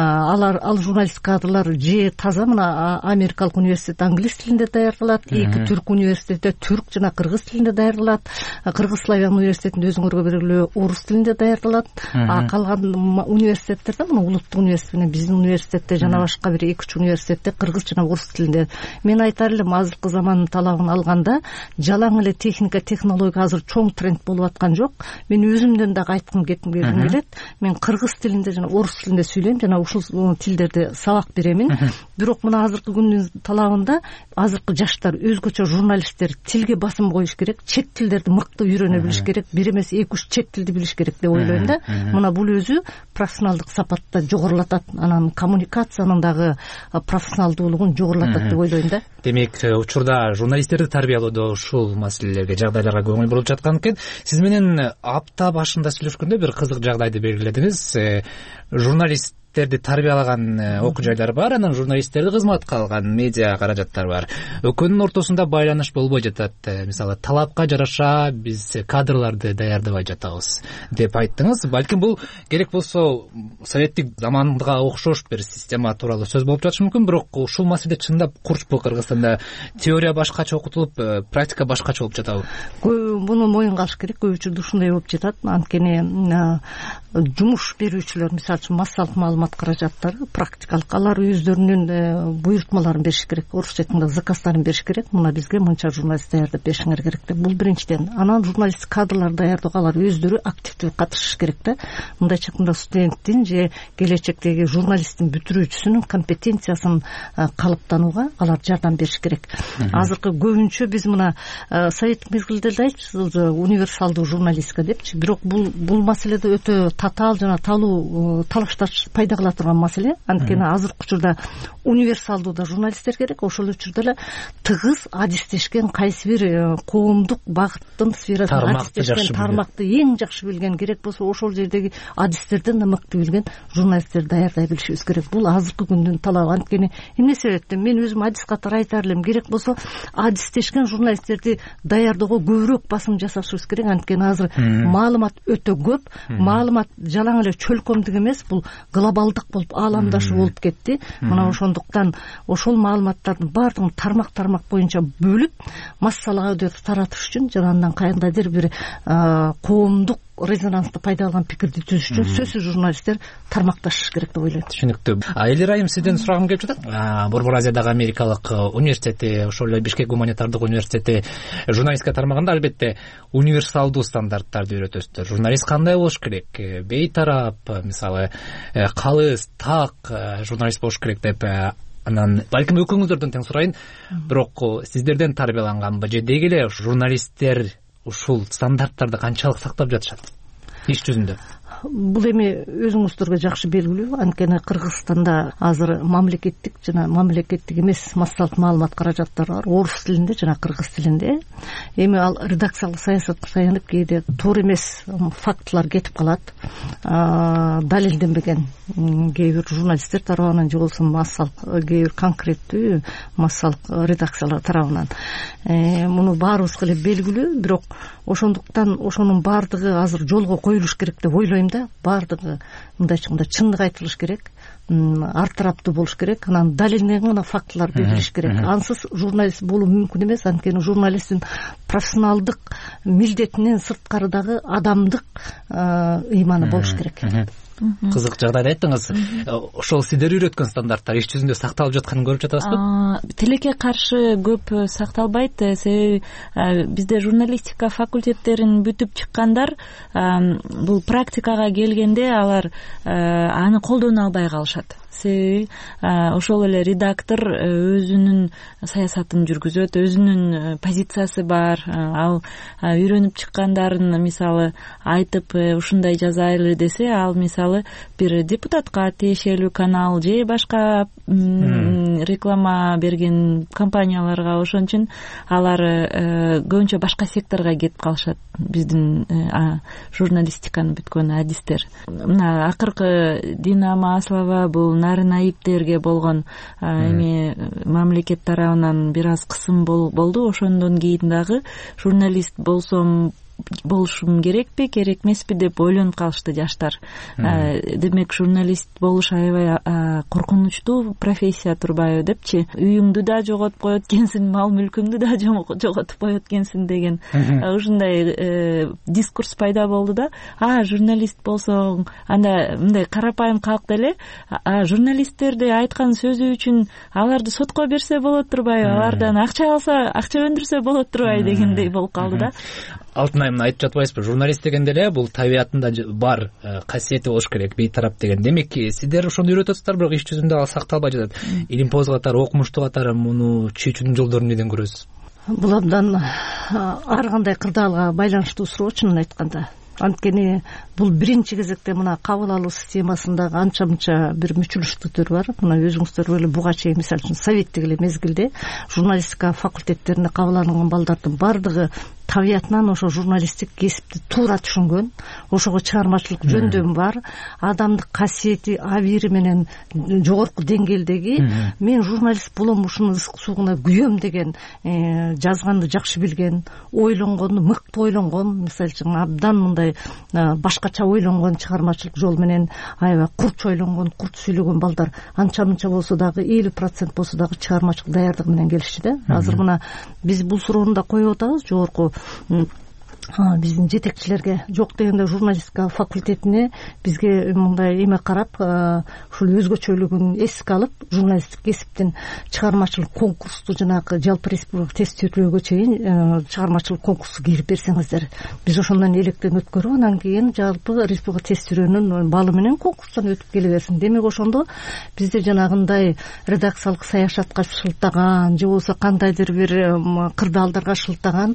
Ал журналист кадрлар же таза мына америкалык университет англис тилинде даярдалат, эки түрк университетте түрк жана кыргыз тилинде даярдалат, Кыргыз славян университетинде өзүңөргө белгилүү орус тилинде даярдалат. Калган университеттерде мына улуттук университет менен биздин университетте жана башка бир 2-3 университетте кыргыз жана орус тилинде. Мен айтар элем, азыркы замандын талабын алганда жалаң эле техника, технология азыр чоң тренд болуп аткан жок. Мен өзүмдөн дагы айткым келет. Мен кыргыз тилинде жана орус тилинде сүйлөйм, жана ушул тилдерде сабак беремин. Бирок мына азыркы күндүн талабында азыркы жаштар, өзгөчө журналисттер тилге басым коюш керек, чет тилдерди мыкты үйрөнө билиш керек, бир эмес 2-3 чет тилди билиш керек деп ойлойм да. Мына бул өзү профессионалдык сапатты жогорулатат, анан коммуникациянын дагы профессионалдуулугун жогорулатат деп ойлойм да. Демек, учурда журналисттерди тарбиялоодо ушул маселелерге, жагдайларга көңүл буруп жаткан экен. Сиз менен апта башында сүйлөшкөндө бир кызык жагдайды белгиледиңиз. Журналисттерди тарбиялаган окуу жайлар бар, анан журналисттерди кызматка алган медиа каражаттар бар. Экөөнүн ортосунда байланыш болбой жатат. Мисалы, талапка жараша биз кадрларды даярдабай жатабыз деп айттыңыз. Балким бул керек болсо советтик заманга окшош бир система тууралуу сөз болуп жатышы мүмкүн, бирок ушул маселе чындап курчпу Кыргызстанда? Теория башкача окутулуп, практика башкача болуп жатабы? Буну моюнга алыш керек. Көп учурда ушундай болуп жатат. Анткени жумуш берүүчүлөр, мисалы үчүн массалык маалымат каражаттары, практикалык, алар өздөрүнүн буйрутмаларын бериш керек, орусча айтканда заказдарын бериш керек. Мына бизге мынча журналист даярдап беришиңер керек деп. Бул биринчиден. Анан журналист кадрлар даярдоого алар өздөрү активдүү катышыш керек да. Мындайча айтканда студенттин же келечектеги журналисттин бүтүрүүчүсүнүн компетенциясын калыптанууга алар жардам бериш керек. Азыркы көбүнчө биз мына советтик мезгилде да айтчубуз, универсалдуу журналистика депчи, бирок бул маселеде өтө татаал жана талашташ пайда кыла турган маселе. Анткени азыркы учурда универсалдуу да журналисттер керек, ошол учурда эле тыгыз адистешкен, кайсы бир коомдук багыттын сферасын адистешкен, тармакты эң жакшы билген, керек болсо ошол жердеги адистерден да мыкты билген журналисттерди даярдай билишибиз керек. Бул азыркы күндүн талабы. Анткени эмне себептен мен өзүм адис катары айтар элем, керек болсо адистешкен журналисттерди даярдоого көбүрөөк басым жасашыбыз керек. Анткени азыр маалымат өтө көп, маалымат жалаң эле чөлкөмдүк эмес, бул глобалдык болуп, ааламдашуу болуп кетти. Мына ошондуктан ошол маалыматтардын баардыгын тармак боюнча бөлүп, массалык аудиторияга таратыш үчүн жана андан кандайдыр бир коомдук резонансты пайда алган пикирди түзүш үчүн сөзсүз журналисттер тармакташыш керек деп ойлойм. Түшүнүктүү. Элер айым, сизден сурагым келип жатат. Борбор Азиядагы америкалык университети, ошол эле Бишкек гуманитардык университети журналистика тармагында албетте универсалдуу стандарттарды үйрөтөсүздөр. Журналист кандай болуш керек? Бейтарап, мисалы, калыс, так журналист болуш керек деп. Анан балким экөөңүздөрдөн тең сурайын, бирок сиздерден тарбияланганбы же деги эле журналисттер ушул стандарттарды канчалык сактап жатышат иш жүзүндө? бул эми өзүңүздөргө жакшы белгилүү, анткени Кыргызстанда азыр мамлекеттик жана мамлекеттик эмес массалык маалымат каражаттары бар, орус тилинде жана кыргыз тилинде. Эми ал редакциялык саясатка таянып кээде туура эмес фактылар кетип калат, далилденбеген кээ бир журналисттер тарабынан же болбосо массалык кээ бир конкреттүү массалык редакциялар тарабынан. Муну баарыбызга эле белгилүү, бирок ошондуктан ошонун баардыгы азыр жолго коюлуш керек деп ойлойм да. Баардыгы мындайча айтканда чындык айтылыш керек, ар тараптуу болуш керек, анан далилденген фактылар берилиш керек. Ансыз журналист болуу мүмкүн эмес, анткени журналисттин профессионалдык милдетинен сырткары дагы адамдык ыйманы болуш керек. Кызык жагдайды айттыңыз. Ошол сиздер үйрөткөн стандарттар иш жүзүндө сакталып жатканын көрүп жатасызбы? Тилекке каршы көп сакталбайт. Себеби бизде журналистика факультеттерин бүтүп чыккандар бул практикага келгенде алар аны колдоно албай калышат. Себеби ошол эле редактор өзүнүн саясатын жүргүзөт, өзүнүн позициясы бар. Ал үйрөнүп чыккандарын мисалы айтып ушундай жазайлы десе, ал мисалы бир депутатка тиешелүү канал же башка реклама берген компанияларга, ошон үчүн алар көбүнчө башка секторго кетип калышат. Биздин журналистиканы бүткөн адистер. Мына акыркы Дина Маслова бул нарын айыптерге болгон эми мамлекет тарабынан бир аз кысым болду. Ошондон кийин дагы журналист болушум керекпи, керек эмеспи деп ойлонуп калышты жаштар. Демек журналист болуш аябай коркунучтуу профессия турбайбы депчи. Үйүңдү да жоготуп коет экенсиң, мал мүлкүңдү да жоготуп коет экенсиң деген ушундай дискурс пайда болду да. Журналист болсоң, анда мындай карапайым калк деле журналисттерди айткан сөзү үчүн аларды сотко берсе болот турбайбы, алардан акча алса, акча өндүрсө болот турбайбы дегендей болуп калды да. Алтынай, мына айтып жатпайсызбы, журналист дегенде эле бул табиятында бар касиети болуш керек, бейтарап деген. Демек сиздер ошону үйрөтөсүздөр, бирок иш жүзүндө ал сакталбай жатат. Илимпоз катары, окумуштуу катары муну чечүүнүн жолдорун неден көрөсүз? Бул абдан ар кандай кырдаалга байланыштуу суроо, чынын айтканда. Анткени бул биринчи кезекте мына кабыл алуу системасындагы анча мынча бир мүчүлүштүктөр бар. Мына өзүңүздөр эле буга чейин мисалы үчүн советтик эле мезгилде журналистика факультеттерине кабыл алынган балдардын баардыгы табиятынан ошо журналисттик кесипти туура түшүнгөн, ошого чыгармачылык жөндөмү бар, адамдык касиети абийири менен жогорку деңгээлдеги мен журналист болом, ушунун ысык суугуна күйөм деген жазганды жакшы билген, ойлонгон, мыкты ойлонгон, мисалы үчүн абдан мындай башкача ойлонгон, чыгармачылык жол менен аябай курч ойлонгон, курч сүйлөгөн балдар анча мынча болсо дагы 50% болсо дагы чыгармачылык даярдыгы менен келишти да. Азыр мына биз бул суроону да коюп атабыз жогорку биздин жетекчилерге. Жок дегенде журналистика факультетине бизге мындай эме карап, ушул өзгөчөлүгүн эске алып, журналисттик кесиптин чыгармачылык конкурсту жанагы жалпы республика тестөөлөөгө чейин чыгармачылык конкурсу кирип берсеңиздер, биз ошондон электен өткөрүп, анан кийин жалпы республика тестөөлөөнүн баалы менен конкурстан өтүп келе берсин. Демек ошондо бизде жанагындай редакциялык саясатка шылтаган же болбосо кандайдыр бир кырдаалдарга шылтаган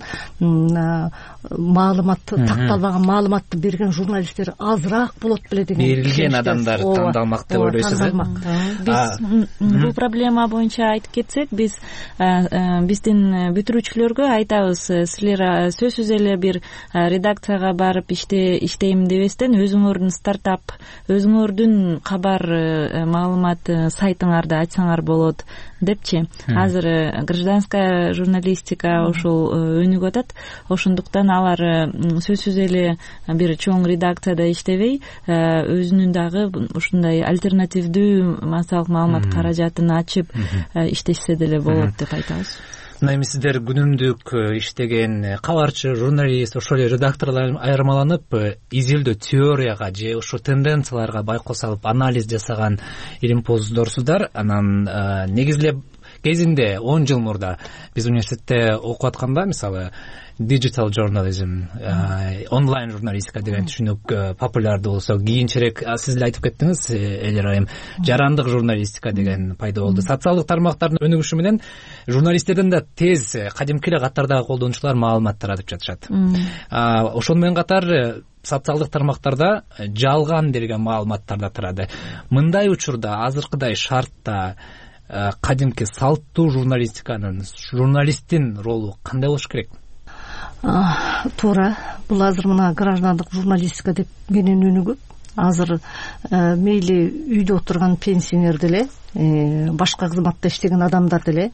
маалымат, такталбаган маалыматты берген журналисттер азыраак болот беле деген. Берилген адамдар тандалмак деп ойлойсуз. Биз бул проблема боюнча айтып кетсек, биздин бүтүрүүчүлөргө айтабыз, силер сөзсүз эле бир редакцияга барып иштейм дебестен өзүңөрдүн стартап, өзүңөрдүн кабар маалымат сайтыңарды ачсаңар болот депчи. Азыр гражданская журналистика ошол өнүгүп атат. Ошондуктан алар сөзсүз эле бир чоң редакцияда иштебей, өзүнүн дагы ушундай альтернативдүү массалык маалымат каражатын ачып иштешсе деле болот деп айтабыз. Эми сиздер күнүмдүк иштеген кабарчы, журналист, ошол эле редакторлор айырмаланып, изилдөө теорияга же ошо тенденцияларга байкоо салып анализ жасаган илимпоздорсуздар. Анан негизилеп кезинде 10 жыл мурда биз университетте окуп атканда мисалы digital journalism, онлайн журналистика деген түшүнүк популярдуу болсо, кийинчерээк сиз эле айтып кеттиңиз, Элер айым, жарандык журналистика деген пайда болду. Социалдык тармактардын өнүгүшү менен журналисттерден да тез кадимки эле катардагы колдонуучулар маалымат таратып жатышат. Ошону менен катар социалдык тармактарда жалган берген маалыматтар да тарады. Мындай учурда азыркыдай шартта кадимки салттуу журналисттин ролу кандай болуш керек? Туура, бул азыр мына граждандык журналистика деп менен өнүгүп, азыр мейли үйдө отурган пенсионер деле, башка кызматта иштеген адамдар деле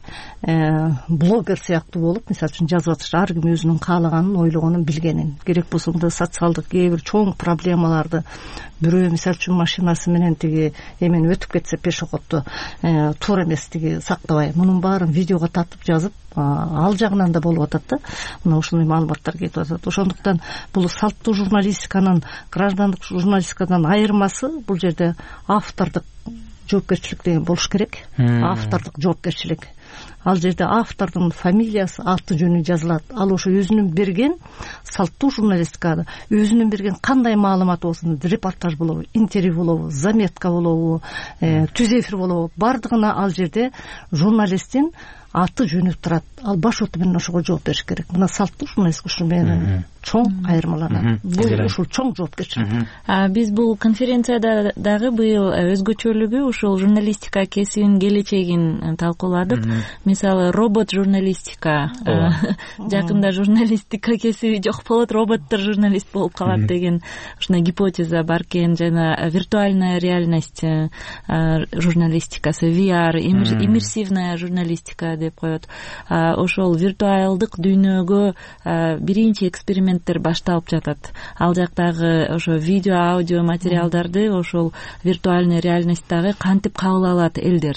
блогер сыяктуу болуп, мисалы үчүн жазып атышат, ар ким өзүнүн каалаганын, ойлогонун, билгенин. Керек болсо да социалдык кээ бир чоң проблемаларды бирөө мисалы үчүн машинасы менен тиги эмени өтүп кетсе пешеходду, туура эмес тиги сактабай, мунун баарын видеого тартып жазып, ал жагынан да болуп атат да. Мына ушундай маалыматтар кетип атат. Ошондуктан бул салттуу журналистиканын граждандык журналистикадан айырмасы бул жерде автордук жоопкерчилик деген болуш керек. Автордук жоопкерчилик. Ал жерде автордун фамилиясы, аты жөнү жазылат. Ал ошо өзүнүн берген салттуу журналистикада өзүнүн берген кандай маалымат болсун, репортаж болобу, интервью болобу, заметка болобу, түз эфир болобу, бардыгына ал жерде журналисттин аты жөнү турат. Ал баш оту менен ошого жооп бериш керек. Мына салттуу журналистика ушу менен чоң айырмаланат. Бул ушул чоң жоопкерчилик. Биз бул конференцияда дагы быйыл өзгөчөлүгү ушул журналистика кесибинин келечегин талкууладык. Мисалы, робот журналистика, жакында журналистика кесиби жок болот, роботтор журналист болуп калат деген ушундай гипотеза бар экен. Жана виртуальная реальность журналистикасы, VR, иммерсивная журналистика деп коет. Ошол виртуалдык дүйнөгө биринчи эксперименттер башталып жатат. Ал жактагы ошо видео, аудио материалдарды ошол виртуальный реальностьтагы кантип кабыл алат элдер.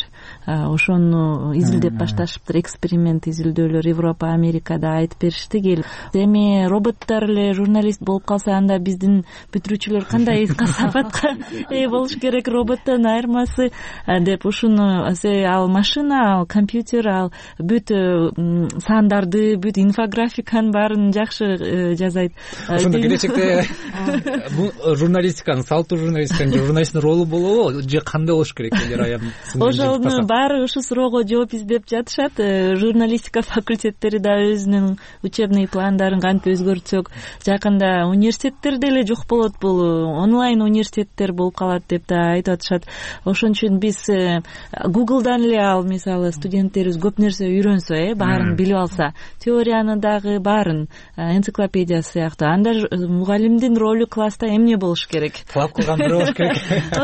Ошону изилдеп башташыптыр, эксперимент изилдөөлөр Европа, Америкада айтып беришти келип. Эми роботтор эле журналист болуп калса, анда биздин бүтүрүүчүлөр кандай касафатка ээ болуш керек, роботтон айырмасы деп ушуну ал машина, ал компьютер, ал бүт сандарды, бүт инфографиканын баарын жакшы жасайт. Ошондо келечекте журналистиканын, салттуу журналистиканын, журналисттин ролу болобу же кандай болуш керек? Ошону баары ушу суроого жооп издеп жатышат. Журналистика факультеттери да өзүнүн учебный пландарын кантип өзгөртсөк, жакында университеттер деле жок болот, бул онлайн университеттер болуп калат деп да айтып атышат. Ошон үчүн биз Google'дан эле ал мисалы студенттерибиз көп нерсе үйрөнсө, баарын билип алса, теорияны дагы баарын, энциклопедия сыяктуу. Анда мугалимдин ролу класста эмне болуш керек? Клап кылган бирөө болуш керек.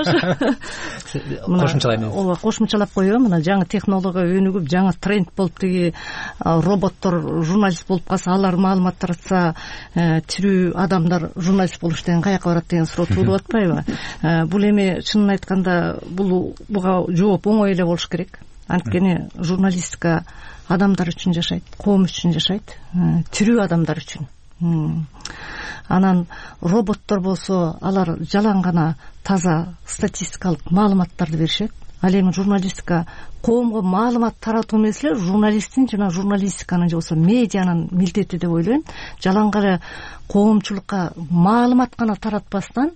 Ооба, кошумчалап коём. Мына жаңы технология өнүгүп, жаңы тренд болуп, тиги роботтор журналист болуп калса, алар маалымат таратса, тирүү адамдар журналист болуш деген каяка барат деген суроо туулуп атпайбы? Бул эми чынын айтканда буга жооп оңой эле болуш керек. Анткени журналистика адамдар үчүн жашайт, коом үчүн жашайт, тирүү адамдар үчүн. Анан роботтор болсо, алар жалаң гана таза статистикалык маалыматтарды беришет. Ал эми журналистика коомго маалымат таратуу эмес эле, журналисттин жана журналистиканын же болбосо медианын милдети деп ойлойм. Жалаң гана коомчулукка маалымат гана таратпастан,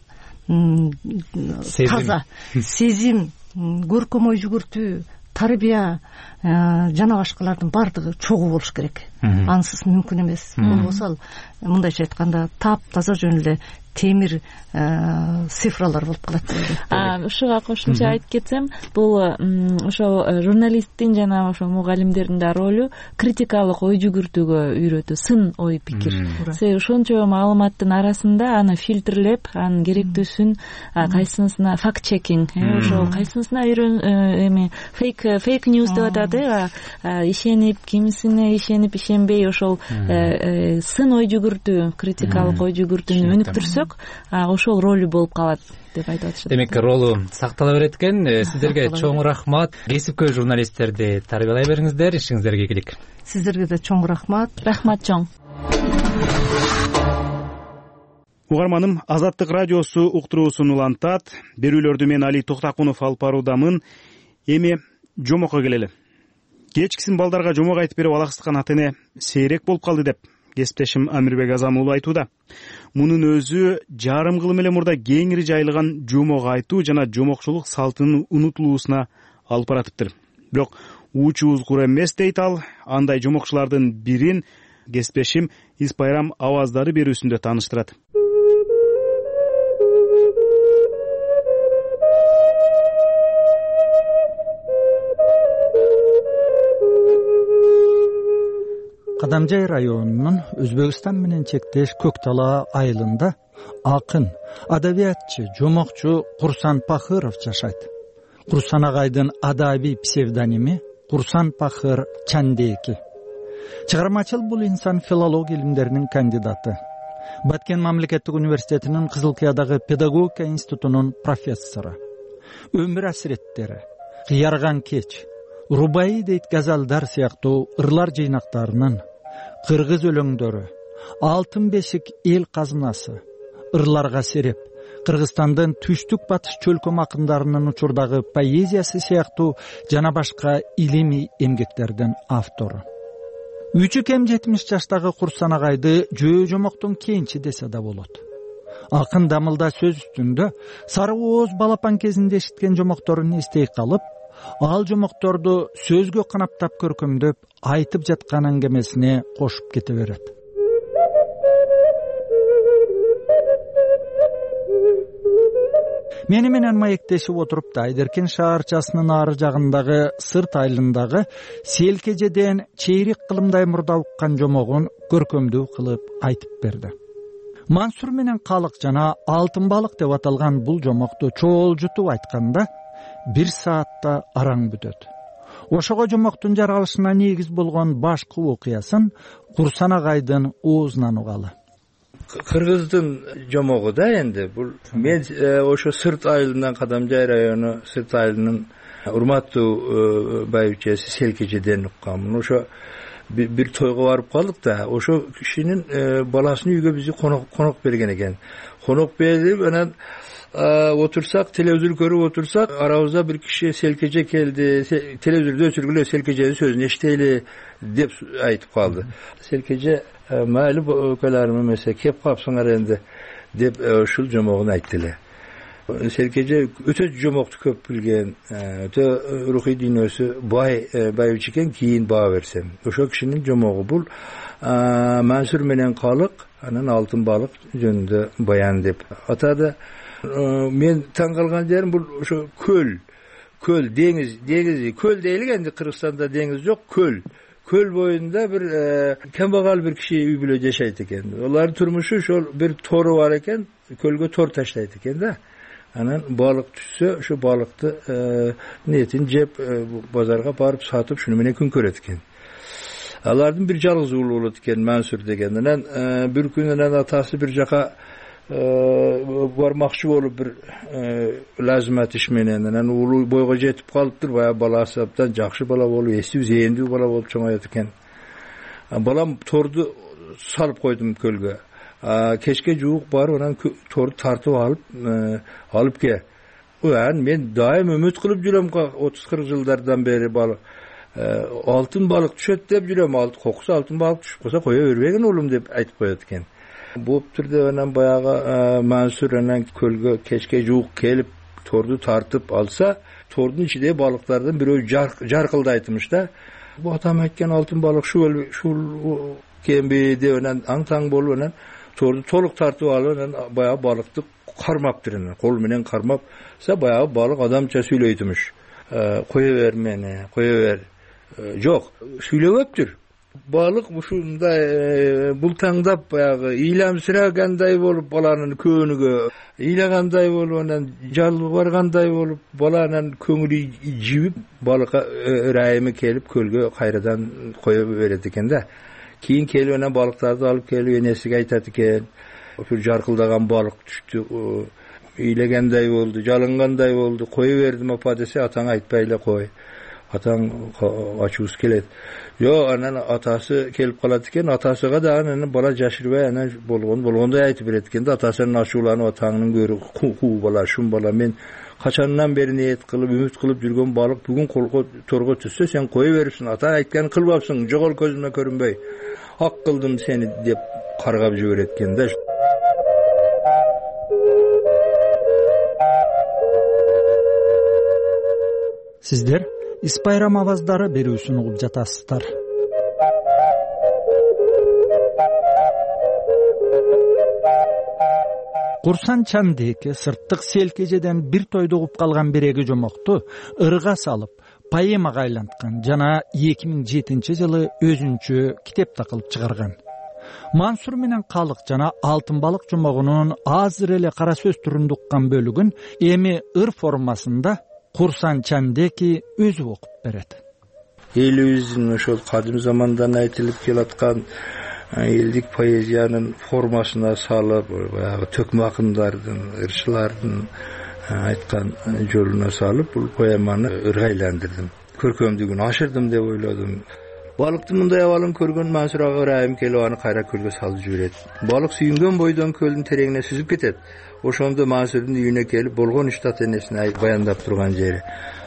таза сезим, көркөм ой жүгүртүү, тарбия жана башкалардын баардыгы чогуу болуш керек. Ансыз мүмкүн эмес. Болбосо мындайча айтканда таптаза жөн эле темир цифралар болуп калат. Ушуга кошумча айтып кетсем, бул ошол журналисттин жана ошо мугалимдердин да ролу критикалык ой жүгүртүүгө үйрөтүү, сын ой пикир. Себеби ошончо маалыматтын арасында аны фильтрлеп, анын керектүүсүн кайсынысына факт чекинг, ошол кайсынысына эми фейк ньюс деп атат, ишенип, кимисине ишенип, ишенбей, ошол сын ой жүгүртүү, критикалык ой жүгүртүүнү өнүктүрсөк, ошол ролу болуп калат деп айтып атышат. Демек, ролу сактала берет экен. Сиздерге чоң рахмат. Кесипкөй журналисттерди тарбиялай бериңиздер, ишиңиздерге ийгилик. Сиздерге да чоң рахмат. Рахмат чоң. Угарманым, Азаттык радиосу уктуруусун улантат. Берүүлөрдү мен Али Токтакунов алып баруудамын. Эми жомокко келели. кечкисин балдарга жомок айтып берип алаксыткан ата эне сейрек болуп калды деп кесиптешим Амирбек Азам уулу айтууда. Мунун өзү жарым кылым эле мурда кеңири жайылган жомок айтуу жана жомокчулук салтынын унутулуусуна алып баратыптыр. Бирок уучубуз кура эмес дейт ал. Андай жомокчулардын бирин кесиптешим Испайрам аваздары берүүсүндө тааныштырат. Кадамжай районунун Өзбекстан менен чектеш Көк Тала айылында акын, адабиятчы, жомокчу Курсан Пахыров жашайт. Курсан агайдын адабий псевдоними Курсан Пахыр Чандеки. Чыгармачыл бул инсан филология илимдеринин кандидаты. Баткен мамлекеттик университетинин Кызылкиядагы педагогика институтунун профессору. Өмүр асиреттери, Кыярган кеч, Рубаи дейт газалдар сыяктуу ырлар жыйнактарынын, кыргыз өлөңдөрү, Алтын бешик эл казынасы, ырларга сереп, Кыргызстандын түштүк батыш чөлкөм акындарынын учурдагы поэзиясы сыяктуу жана башка илимий эмгектердин автору. Үчү кем 70 жаштагы Курсан агайды жөө жомоктун кенчи десе да болот. Акын дамылда сөз үстүндө сары ооз балапан кезинде эшиткен жомокторун эстей калып, ал жомокторду сөзгө канаптап көркөмдөп айтып жаткан аңгемесине кошуп кете берет. Мени менен маектешип отуруп да Айдеркен шаарчасынын ары жагындагы Сырт айылындагы Селкежеден чейрек кылымдай мурда уккан жомогун көркөмдүү кылып айтып берди. Мансур менен Калык жана Алтын балык деп аталган бул жомокту чоолжутуп айтканда 1 саатта араң бүтөт. Ошого жомоктун жаралышына негиз болгон башкы окуясын Курсан агайдын оозунан угалы. Кыргыздын жомогу да энди бул мен ошо Сырт айылынан Кадамжай району Сырт айылынын урматтуу байбичеси Селкежеден укканмын. Ошо бир тойго барып калдык да, ошо кишинин баласын үйгө бизди конок берген экен. Конок берип анан отурсак, телевизор көрүп отурсак, арабызда бир киши Селкеже келди, телевизордо өчүргүлө Селкеженин сөзүн эштейли деп айтып калды. Селкеже майли өкөлөрүм эмесе кеп капсыңар энди деп ушул жомогун айтты эле. Селкеже өтө жомокту көп билген, өтө рухий дүйнөсү бай байбиче экен, кийин баа берсем. Ошо кишинин жомогу бул Мансур менен Калык, анан Алтын балык жөнүндө баян деп атады. Мен таң калган жерим бул ошо көл, деңиз, көл дейли энди Кыргызстанда деңиз жок, көл боюнда бир кембагал бир киши үй бүлө жашайт экен. Олардын турмушу ошол бир тору бар экен, көлгө тор таштайт экен да. Анан балык түшсө, ошо балыкты нетин жеп базарга барып сатып, шуну менен күн көрөт экен. Алардын бир жалгыз уулу болот экен, Мансур деген. Анан бир күн атасы бир жака бармакчы болуп бир лазимат иш менен, анан уулу бойго жетип калыптыр, баягы баласы абдан жакшы бала болуп, эстүү, зээндүү бала болуп чоңоет экен. Балам торду салып койдум көлгө. Кечке жуук барып, анан торду тартып алып ке. Мен дайым үмүт кылып жүрөм 30-40 жылдардан бери балык. Алтын балык түшөт деп жүрөм, кокусу алтын балык түшүп калса кое бербегин улум деп айтып коет экен. Болуптур деп анан баягы Мансур анан көлгө кечке жуук келип торду тартып алса, тордун ичиндеги балыктардан бирөө жаркылдайтмыш да. Бу атам айткан алтын балык шул кемби деп анан аң-таң болуп анан торду толук тартып алып анан баягы балыкты кармаптыр, анан кол менен кармапса баягы балык адамча сүйлөйтмүш. Кое бер мени, кое бер. Жок, сүйлөбөптүр. Балык ушундай бултаңдап баягы ыйламсырагандай болуп баланын көөнүгө ыйлагандай болуп анан жалбаргандай болуп баланын көңүлү жибип балыкка ырайымы келип көлгө кайрадан кое берет экен да. Кийин келип анан балыктарды алып келип энесиге айтат экен. Ошо жаркылдаган балык түштү, ыйлагандай болду, жалынгандай болду, кое бердим апа десе, атаң айтпай эле кой. Атаң ачуусу келет. Жок, анан атасы келип калат экен, атасыга да анан бала жашырбай анан болгондой айтып берет экен да, атасынын ачууланып, атаңдын көрү куу бала, шум бала, мен Kaçandan beri niyet kılıp ümit kılıp жүргөн balık bugün torgo түссө sen koyu verirsin. Ata aytkan kılbapsın, jogol közüme körünbey. Ak kıldım seni dep kargap жибереткен да. Сиздер Ис байрам аваздары берүүсүн угуп жатасыздар. Курсан Чандеки сырттык селкежеден бир тойду угуп калган биреги жомокту ырга салып, поэмага айланткан жана 2007-жылы өзүнчө китеп кылып чыгарган. Мансур менен Калык жана Алтын балык жомогунун азыр эле кара сөз түрүндө уккан бөлүгүн эми ыр формасында Курсан Чандеки өзү окуп берет. Элибиздин ошол кадим замандан айтылып келаткан элдик поэзиянын формасына салып, баягы төкмө акындардын, ырчылардын айткан жолуна салып, бул поэманы ырга айландырдым. Көркөмдүгүн ашырдым деп ойлодум. Балыктын мындай абалын көргөн Мансур ага ырайым келип аны кайра көлгө салып жиберет. Балык сүйүнгөн бойдон көлдүн тереңине сүзүп кетет. Ошондо Мансурдун үйүнө келип болгон иш татенесин баяндап турган жери.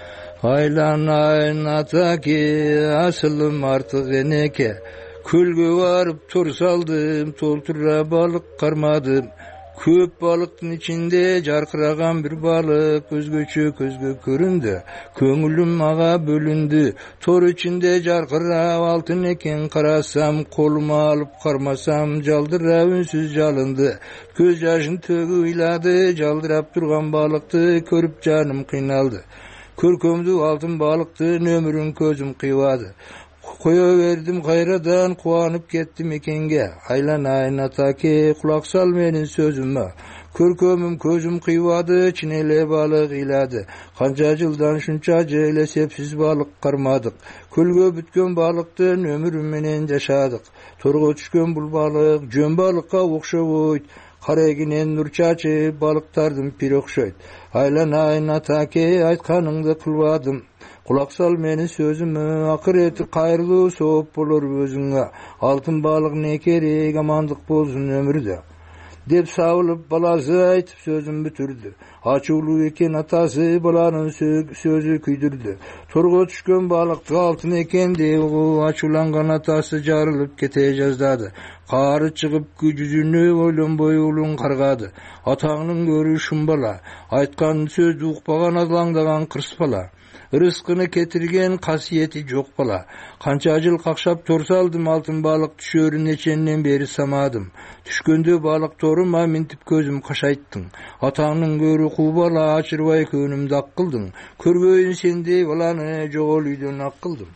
Айланайын атаке, асылым артык энеке, көлгө барып тор салдым, толтура балык кармадым. Көп балыктын ичинде жаркыраган бир балык өзгөчө көзгө көрүндү. Көңүлүм ага бөлүндү. Тор ичинде жаркырап алтын экен карасам, колума алып кармасам, жалдырап үнсүз жалынды. Көз жашын төгүп ыйлады, жалдырап турган балыкты көрүп жаным кыйналды. Көркөмдүү алтын балыктын өмүрүн көзүм кыйбады. Koya verdim kayradan, kuanıp kettim ekenge. Aylanayın atake, kulak sal menin sözüme. Körkömüm közüm kıyvadı, çinele balık iladı. Kanca jıldan şunça jeyle sepsiz balık karmadık. Kölgö bütkön balıktın ömürüm menen yaşadık. Torgo düşkön bul balık, jön balıkka okşoyt. Kareginen nur çaçıp balıktardım pir okşoyt. Aylanayın atake, aytkanыңды kılvadım. Kulak sal menin sözümü, akıreti kayırlı soğup bulur özüňe. Altın balık ne kerek, amandık bolsun ömürde. Dep savılıp balası aytıp sözüm bütürdü. Açıulu eken atası balanın sözü küydürdü. Torgo düşkön balık altın eken de açulangan atası jarılıp kete жаздады. Karı çıkıp yüzünü oylonboy ulun kargadı. Atağının görü şumbala, aytkan söz ukpagan azlangdagan kırs bala. Rızkını ketirgen kasiyeti jok bala. Kança jıl kakşap tor saldım, altın balık düşörün eçenden beri samadım. Düşköndö balık toruma mintip gözüm kaşayttın. Atağının görü kubala, açırбай könümdü akkıldın. Körgöyün sende balanı jogol üydön akkıldım.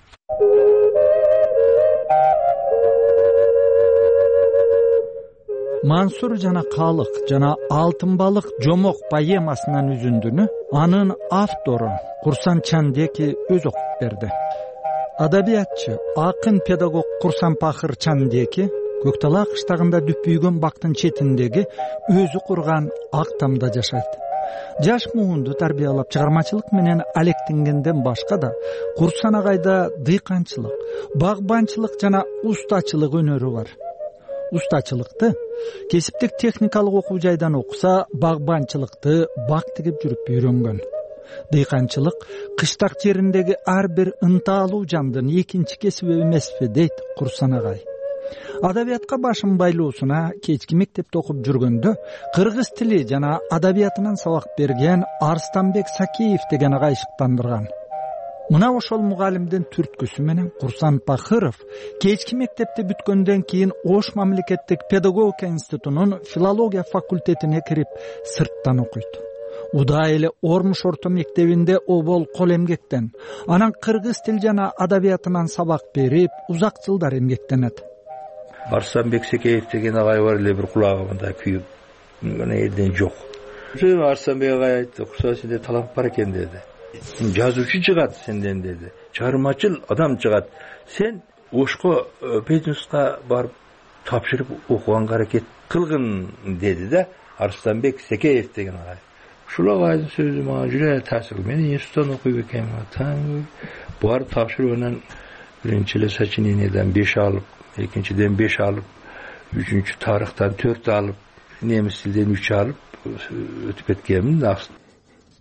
Мансур жана Калык жана Алтын балык жомок поэмасынан үзүндүнү анын автору Курсан Чандеки өз окуп берди. Адабиятчы, акын педагог Курсан Пахыр Чандеки Көктала кыштагында дүпүйгөн бактын четиндеги өзү курган ак тамда жашайт. Жаш муунду тарбиялап чыгармачылык менен алектенгенден башка да Курсан агайда дыйканчылык, багбанчылык жана устачылык өнөрү бар. Устачылыкты кесиптик техникалык окуу жайдан окуса, багбанчылыкты бак тигип жүрүп үйрөнгөн. Дыйканчылык кыштак жериндеги ар бир ынтаалуу жандын экинчи кесиби эмеспи дейт Курсан агай. Адабиятка башын байлоосуна кечки мектепте окуп жүргөндө кыргыз тили жана адабиятынан сабак берген Арстанбек Сакеев деген агай шыктандырган. Мына ошол мугалимдин түрткүсү менен Курсан Пахыров кечки мектепти бүткөндөн кийин Ош мамлекеттик педагогика институтунун филология факультетине кирип сырттан окуйт. Удай эле Ормуш орто мектебинде обол кол эмгектен, анан кыргыз тил жана адабиятынан сабак берип, узак жылдар эмгектенет. Арстанбек Сакеев деген агай бар эле бир кулагымда күйүп, мына элден жок. Арстанбек агай айтты, "Курсан сенде талант бар экен" деди. Жазуучу чыгат сенден деди. Чыгармачыл адам чыгат. Сен Ошко Петнуска барып тапшырып окуганга аракет кылгын деди да Арстанбек Сакеев деген агай. Ушул агайдын сөзү мага жүрө таасир. Мен институттан окуйт экенмин. Барып тапшырып анан биринчи эле сочиненияден 5 алып, экинчиден 5 алып, үчүнчү тарыхтан 4 алып, немис тилден 3 алып өтүп кеткенмин.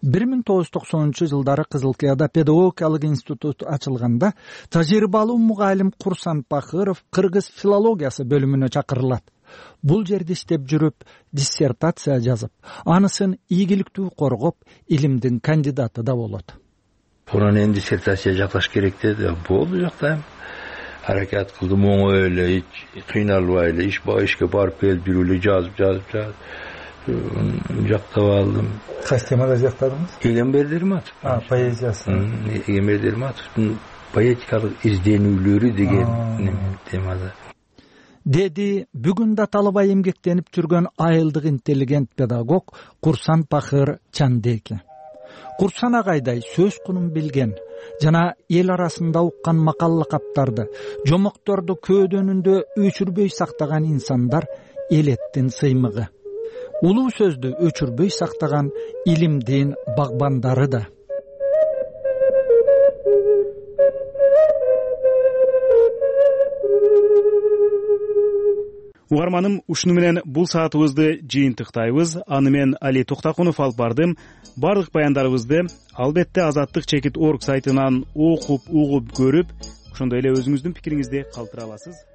1990-жылдары Кызыл Кыяда педагогикалык институт ачылганда тажрыйбалуу мугалим Курсан Пахыров кыргыз филологиясы бөлүмүнө чакырылат. Бул жерде иштеп жүрүп, диссертация жазып, анысын ийгиликтүү коргоп, илимдин кандидаты да болот. Онан эми диссертация жазаш керек деди. Болду, жактайм. Аракет кылдым, оңой эле, кыйналбай эле, ишке барып келип жүрүп жазып жактап алдым. Кайсы темада жактадыңыз? Эгембер Дерматов. Поэзиясы. Эгембер Дерматовдун поэтикалык изденүүлөрү деген темада. Деди бүгүн да талабай эмгектенип жүргөн айылдык интеллигент педагог Курсан Пахыр Чандеки. Курсан агайдай сөз кунун билген жана эл арасында уккан макал лакаптарды, жомокторду көөдөнүндө өчүрбөй сактаган инсандар элеттин сыймыгы. Улуу сөздү өчүрбөй сактаган илимдин багбандары да. Угарманым, ушуну менен бул саатыбызды жыйынтыктайбыз. Аны мен Али Токтакунов алып бардым. Бардык баяндарыбызды албетте Азаттык.org сайтынан окуп, угуп көрүп, ошондой эле өзүңүздүн пикириңизди калтыра аласыз.